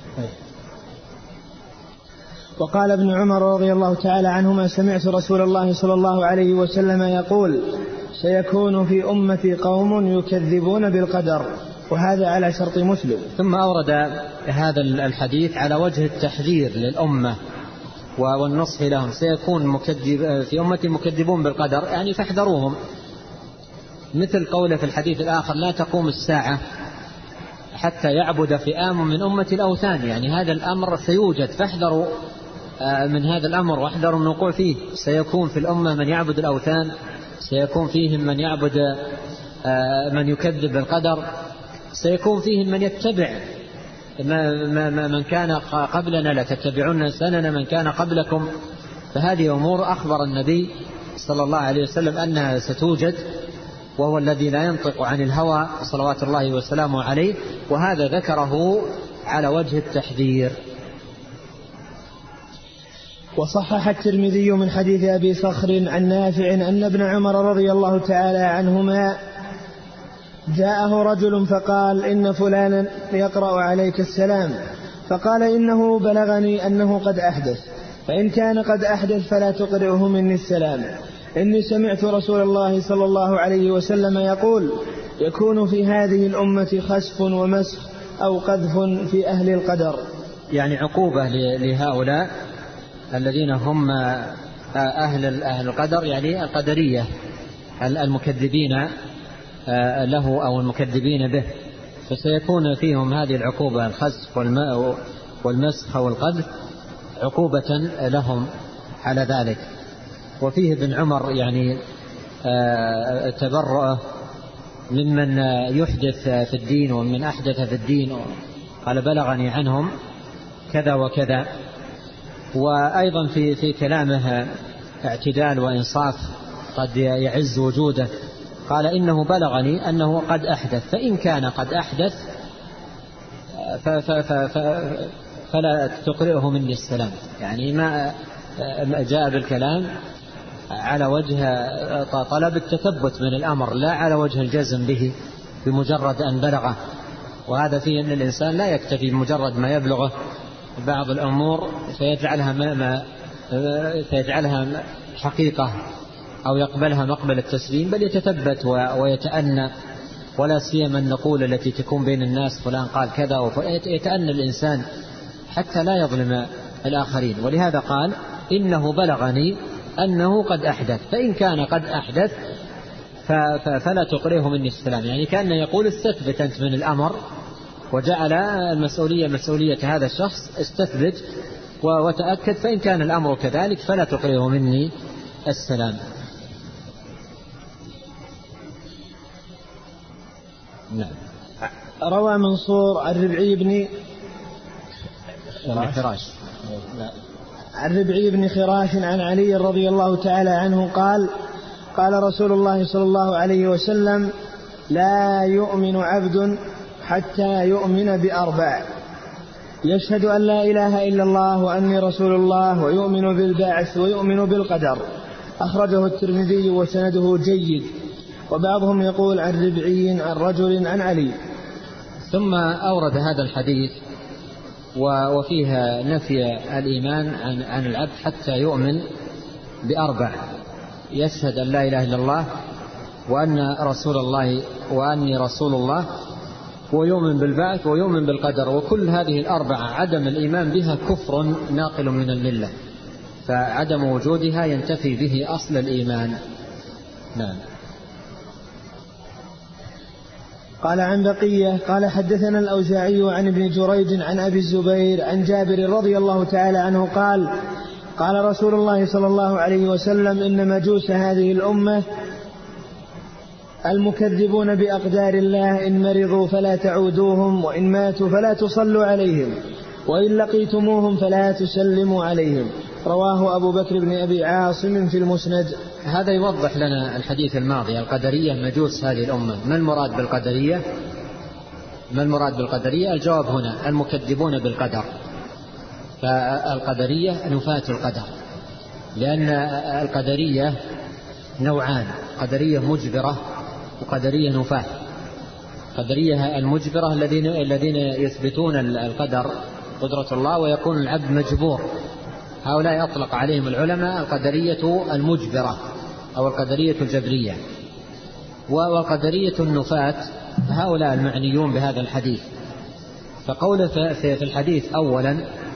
Speaker 2: وقال ابن عمر رضي الله تعالى عنهما: سمعت رسول الله صلى الله عليه وسلم يقول: سيكون في أمتي قوم يكذبون بالقدر. وهذا على شرط مسلم.
Speaker 3: ثم أورد هذا الحديث على وجه التحذير للأمة والنصح لهم. سيكون في أمتي مكذبون بالقدر، يعني فاحذروهم، مثل قوله في الحديث الآخر: لا تقوم الساعة حتى يعبد فئام من أمة الأوثان. يعني هذا الأمر سيوجد، فاحذروا من هذا الأمر واحذروا من الوقوع فيه. سيكون في الأمة من يعبد الأوثان، سيكون فيهم من يعبد من يكذب بالقدر، سيكون فيهم من يتبع من كان قبلنا، لا تتبعون سنن من كان قبلكم. فهذه أمور أخبر النبي صلى الله عليه وسلم أنها ستوجد، وهو الذي لا ينطق عن الهوى صلوات الله وسلامه عليه، وهذا ذكره على وجه التحذير.
Speaker 2: وصحح الترمذي من حديث أبي صخر عن نافع أن ابن عمر رضي الله تعالى عنهما جاءه رجل فقال: إن فلانا يقرأ عليك السلام، فقال: إنه بلغني أنه قد أحدث، فإن كان قد أحدث فلا تقرئه مني السلام. إني سمعت رسول الله صلى الله عليه وسلم يقول: يكون في هذه الأمة خسف ومسخ أو قذف في أهل القدر.
Speaker 3: يعني عقوبة لهؤلاء الذين هم أهل القدر، يعني القدرية المكذبين له أو المكذبين به، فسيكون فيهم هذه العقوبة، الخسف والمسخ والقذف، عقوبة لهم على ذلك. وفيه ابن عمر يعني تبرأ ممن يحدث في الدين ومن أحدث في الدين، قال: بلغني عنهم كذا وكذا. وأيضا في كلامه اعتدال وإنصاف قد يعز وجوده، قال: إنه بلغني أنه قد أحدث، فإن كان قد أحدث فلا تقرئه مني السلام. يعني ما جاء بالكلام على وجه طلب التثبت من الأمر، لا على وجه الجزم به بمجرد أن بلغه. وهذا فيه أن الإنسان لا يكتفي بمجرد ما يبلغه بعض الأمور فيجعلها حقيقة أو يقبلها مقبل التسليم، بل يتثبت ويتأنى، ولا سيما النقول التي تكون بين الناس: فلان قال كذا، يتأنى الإنسان حتى لا يظلم الآخرين. ولهذا قال: إنه بلغني أنه قد أحدث، فإن كان قد أحدث فلا تقرئه مني السلام. يعني كأنه يقول: استثبت أنت من الأمر، وجعل المسؤولية مسؤولية هذا الشخص، استثبت وتأكد، فإن كان الأمر كذلك فلا تقرئه مني السلام. نعم.
Speaker 2: روى منصور عن ربعي بن
Speaker 3: خراش
Speaker 2: عن ربعي بن خراش عن علي رضي الله تعالى عنه قال قال رسول الله صلى الله عليه وسلم: لا يؤمن عبد حتى يؤمن بأربع: يشهد أن لا إله إلا الله وأني رسول الله، ويؤمن بالبعث، ويؤمن بالقدر. أخرجه الترمذي وسنده جيد. وبعضهم يقول عن ربعي عن رجل عن علي.
Speaker 3: ثم أورد هذا الحديث وفيها نفي الإيمان عن العبد حتى يؤمن بأربع: يشهد أن لا إله إلا الله وأني رسول الله ويؤمن بالبعث ويؤمن بالقدر. وكل هذه الأربعة عدم الإيمان بها كفر ناقل من الملة، فعدم وجودها ينتفي به أصل الإيمان. نعم.
Speaker 2: قال عن بقية قال حدثنا الأوزاعي عن ابن جريج عن أبي الزبير عن جابر رضي الله تعالى عنه قال قال رسول الله صلى الله عليه وسلم: إن مجوس هذه الأمة المكذبون بأقدار الله، إن مرضوا فلا تعودوهم، وإن ماتوا فلا تصلوا عليهم، وإن لقيتموهم فلا تسلموا عليهم. رواه أبو بكر بن أبي عاصم في المسند.
Speaker 3: هذا يوضح لنا الحديث الماضي: القدرية مجوس هذه الأمة. ما المراد بالقدرية؟ الجواب هنا: المكذبون بالقدر. فالقدرية نفاة القدر، لأن القدرية نوعان: قدرية مجبرة وقدرية نفاة. قدرية المجبرة الذين يثبتون القدر، قدرة الله، ويكون العبد مجبور. هؤلاء أطلق عليهم العلماء القدرية المجبرة أو القدرية الجبرية. والقدرية النفاة هؤلاء المعنيون بهذا الحديث. فقول في الحديث أولا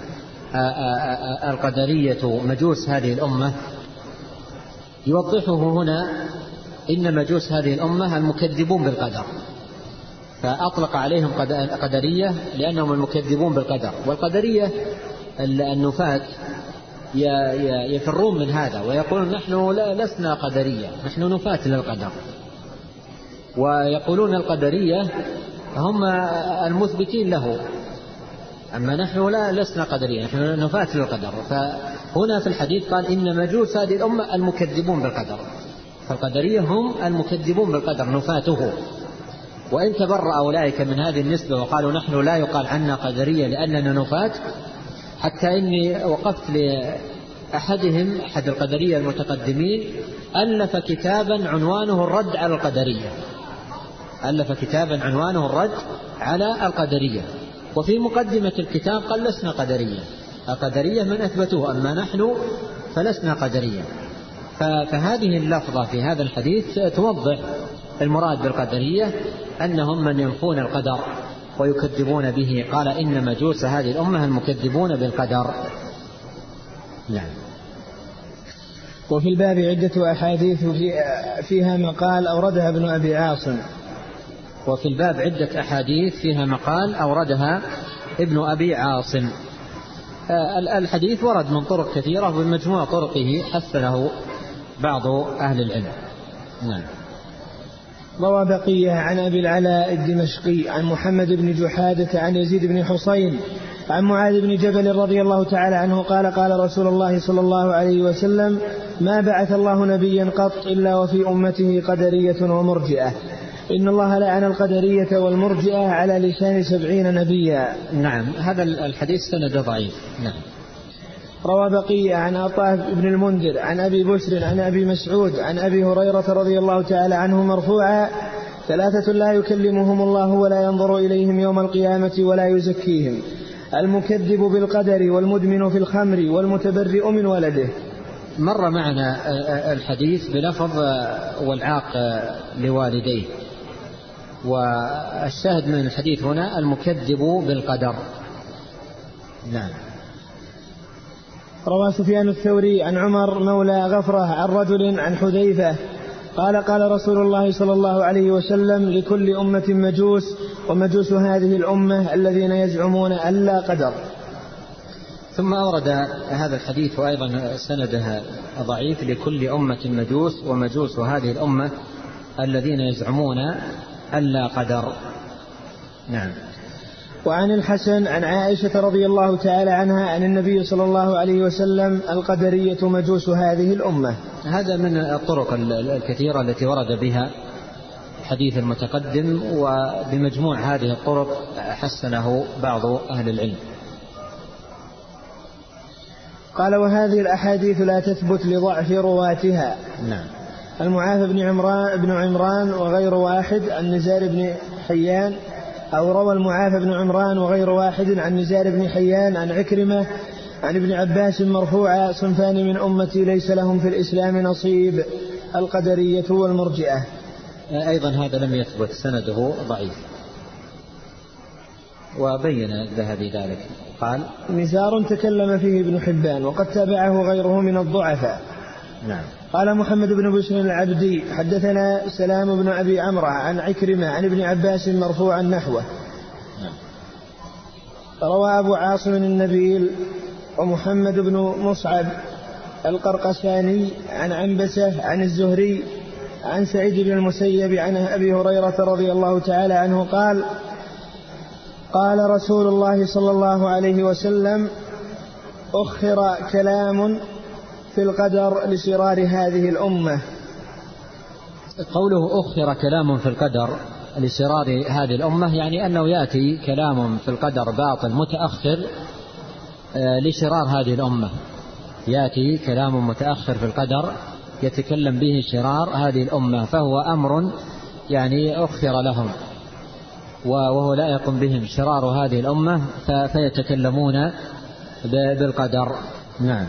Speaker 3: القدرية مجوس هذه الأمة يوضحه هنا: إن مجوس هذه الأمة المكذبون بالقدر. فأطلق عليهم قدرية لأنهم المكذبون بالقدر. والقدرية النفاة يفرون من هذا ويقولون: نحن لسنا قدرية، نحن نفاة للقدر. ويقولون القدرية هم المثبتين له، أما نحن لسنا قدرية، نحن نفاة للقدر. فهنا في الحديث قال: إن مجوس هذه الأمة المكذبون بالقدر. فالقدرية هم المكذبون بالقدر، نفاته. وإن تبرأ أولئك من هذه النسبة وقالوا: نحن لا يقال عنا قدرية لأننا نفاة، حتى إني وقفت لأحدهم، أحد القدرية المتقدمين، ألف كتابا عنوانه الرد على القدرية. ألف كتابا عنوانه الرد على القدرية، وفي مقدمة الكتاب قال: لسنا قدرية، القدرية من أثبتوه، أما نحن فلسنا قدرية. فهذه اللفظة في هذا الحديث توضح المراد بالقدرية، أنهم من ينفون القدر ويكذبون به. قال: إن مجوس هذه الأمة المكذبون بالقدر. نعم.
Speaker 2: وفي الباب عدة أحاديث فيها مقال أوردها ابن أبي عاصم.
Speaker 3: وفي الباب عدة أحاديث فيها مقال أوردها ابن أبي عاصم. الحديث ورد من طرق كثيرة، وبمجموع طرقه حسنه بعض أهل العلم. نعم.
Speaker 2: روى بقية عن أبي العلاء الدمشقي عن محمد بن جحادة عن يزيد بن حصين عن معاذ بن جبل رضي الله تعالى عنه قال: قال رسول الله صلى الله عليه وسلم: ما بعث الله نبيا قط إلا وفي أمته قدرية ومرجئة، إن الله لعن القدرية والمرجئة على لسان 70 نبيا.
Speaker 3: نعم. هذا الحديث سند ضعيف. نعم.
Speaker 2: روى بقية عن عطاء بن المنذر عن أبي بسر عن أبي مسعود عن أبي هريرة رضي الله تعالى عنه مرفوعا: 3 لا يكلمهم الله ولا ينظر إليهم يوم القيامة ولا يزكيهم: المكذب بالقدر، والمدمن في الخمر، والمتبرئ من ولده.
Speaker 3: مر معنا الحديث بلفظ والعاق لوالديه، والشاهد من الحديث هنا المكذب بالقدر. نعم.
Speaker 2: روى سفيان الثوري عن عمر مولى غفرة عن رجل عن حذيفة قال: قال رسول الله صلى الله عليه وسلم: لكل أمة مجوس، ومجوس هذه الأمة الذين يزعمون أن لا قدر.
Speaker 3: ثم أورد هذا الحديث وأيضا سندها ضعيف: لكل أمة مجوس، ومجوس هذه الأمة الذين يزعمون ألا قدر. نعم.
Speaker 2: وعن الحسن عن عائشة رضي الله تعالى عنها عن النبي صلى الله عليه وسلم: القدرية مجوس هذه الأمة.
Speaker 3: هذا من الطرق الكثيرة التي ورد بها حديث المتقدم، وبمجموع هذه الطرق حسنه بعض أهل العلم.
Speaker 2: قال: وهذه الأحاديث لا تثبت لضعف رواتها.
Speaker 3: نعم.
Speaker 2: المعافى بن عمران وغير واحد عن نزار بن حيان، أو روى المعافى بن عمران وغير واحد عن نزار بن حيان عن عكرمة عن ابن عباس مرفوعا: صنفان من أمتي ليس لهم في الإسلام نصيب، القدرية والمرجئة.
Speaker 3: أيضا هذا لم يثبت، سنده ضعيف، وبين الذهبي ذلك. قال:
Speaker 2: نزار تكلم فيه ابن حبان وقد تابعه غيره من الضعفاء.
Speaker 3: نعم.
Speaker 2: قال محمد بن بشر العبدي: حدثنا سلام بن أبي عمرو عن عكرمة عن ابن عباس مرفوعا نحوه.
Speaker 3: نعم.
Speaker 2: روى أبو عاصم النبيل ومحمد بن مصعب القرقساني عن عنبسة عن الزهري عن سعيد بن المسيب عن أبي هريرة رضي الله تعالى عنه قال: قال رسول الله صلى الله عليه وسلم: أخر كلام في القدر لشرار هذه الأمة.
Speaker 3: قوله أخر كلام في القدر لشرار هذه الأمة يعني أنه يأتي كلام في القدر باطل متأخر لشرار هذه الأمة، يأتي كلام متأخر في القدر يتكلم به شرار هذه الأمة، فهو أمر يعني أخر لهم وهو لائق بهم شرار هذه الأمة، فيتكلمون بالقدر. نعم.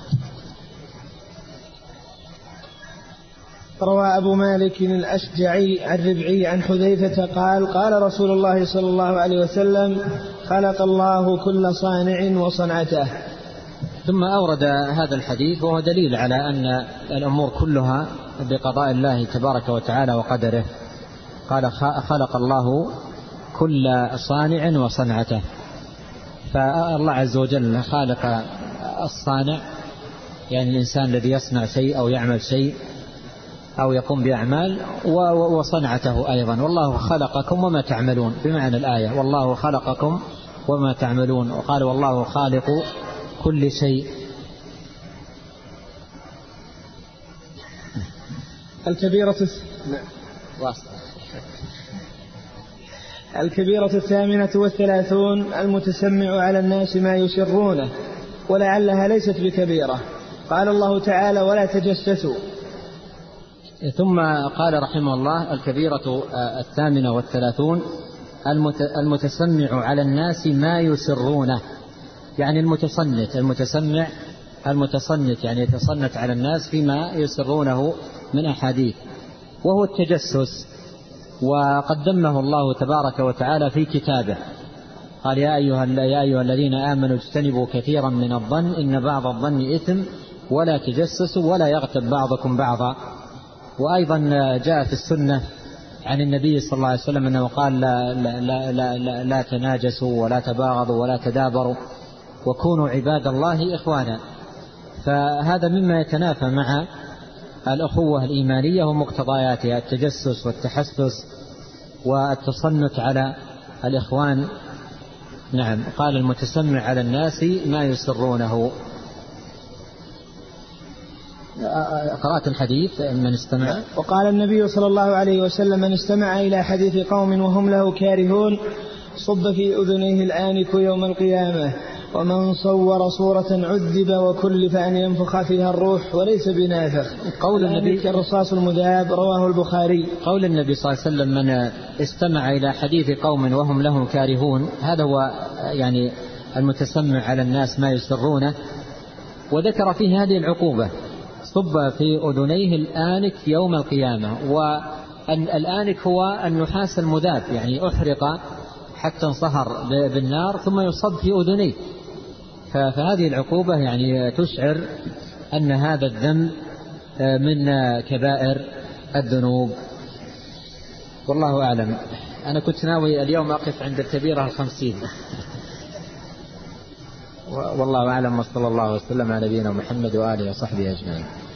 Speaker 2: روى أبو مالك الأشجعي عن ربعي عن حذيفة قال: قال رسول الله صلى الله عليه وسلم: خلق الله كل صانع وصنعته.
Speaker 3: ثم أورد هذا الحديث وهو دليل على أن الأمور كلها بقضاء الله تبارك وتعالى وقدره. قال: خلق الله كل صانع وصنعته، فالله عز وجل خالق الصانع يعني الإنسان الذي يصنع شيء أو يعمل شيء أو يقوم بأعمال، وصنعته أيضا. والله خلقكم وما تعملون، بمعنى الآية والله خلقكم وما تعملون. وقال: والله خالق كل شيء.
Speaker 2: الكبيرة 38 المتسمع على الناس ما يسرونه، ولعلها ليست بكبيرة. قال الله تعالى: ولا تجسسوا.
Speaker 3: ثم قال رحمه الله: الكبيرة 38 المتسمع على الناس ما يسرونه، يعني المتصنت يعني يتصنت على الناس فيما يسرونه من أحاديث، وهو التجسس. وقد ذمه الله تبارك وتعالى في كتابه، قال: يا أيها الذين آمنوا اجتنبوا كثيرا من الظن إن بعض الظن إثم ولا تجسسوا ولا يغتب بعضكم بعضا. وأيضا جاء في السنة عن النبي صلى الله عليه وسلم أنه قال: لا تناجسوا ولا تباغضوا ولا تدابروا وكونوا عباد الله إخوانا. فهذا مما يتنافى مع الأخوة الإيمانية ومقتضياتها، التجسس والتحسس والتصنت على الإخوان. نعم. قال: المتسمع على الناس ما يسرونه. قرأت الحديث من استمع.
Speaker 2: وقال النبي صلى الله عليه وسلم: من استمع إلى حديث قوم وهم له كارهون صب في أذنيه الآنك يوم القيامة، ومن صور صورة عذب وكلف أن ينفخ فيها الروح وليس بنافخ.
Speaker 3: قول النبي
Speaker 2: الرصاص المذاب رواه البخاري.
Speaker 3: قول النبي صلى الله عليه وسلم: من استمع إلى حديث قوم وهم له كارهون، هذا هو يعني المتسمع على الناس ما يسرونه. وذكر فيه هذه العقوبة: صب في أذنيه الآنك يوم القيامة. والآنك هو النحاس المذاب، يعني أحرق حتى انصهر بالنار ثم يصب في أذنيه. فهذه العقوبة يعني تشعر أن هذا الذنب من كبائر الذنوب. والله أعلم. أنا كنت ناوي اليوم أقف عند الكبيرة 50. والله أعلم، وصلى الله وسلم على نبينا محمد وآله وصحبه أجمعين.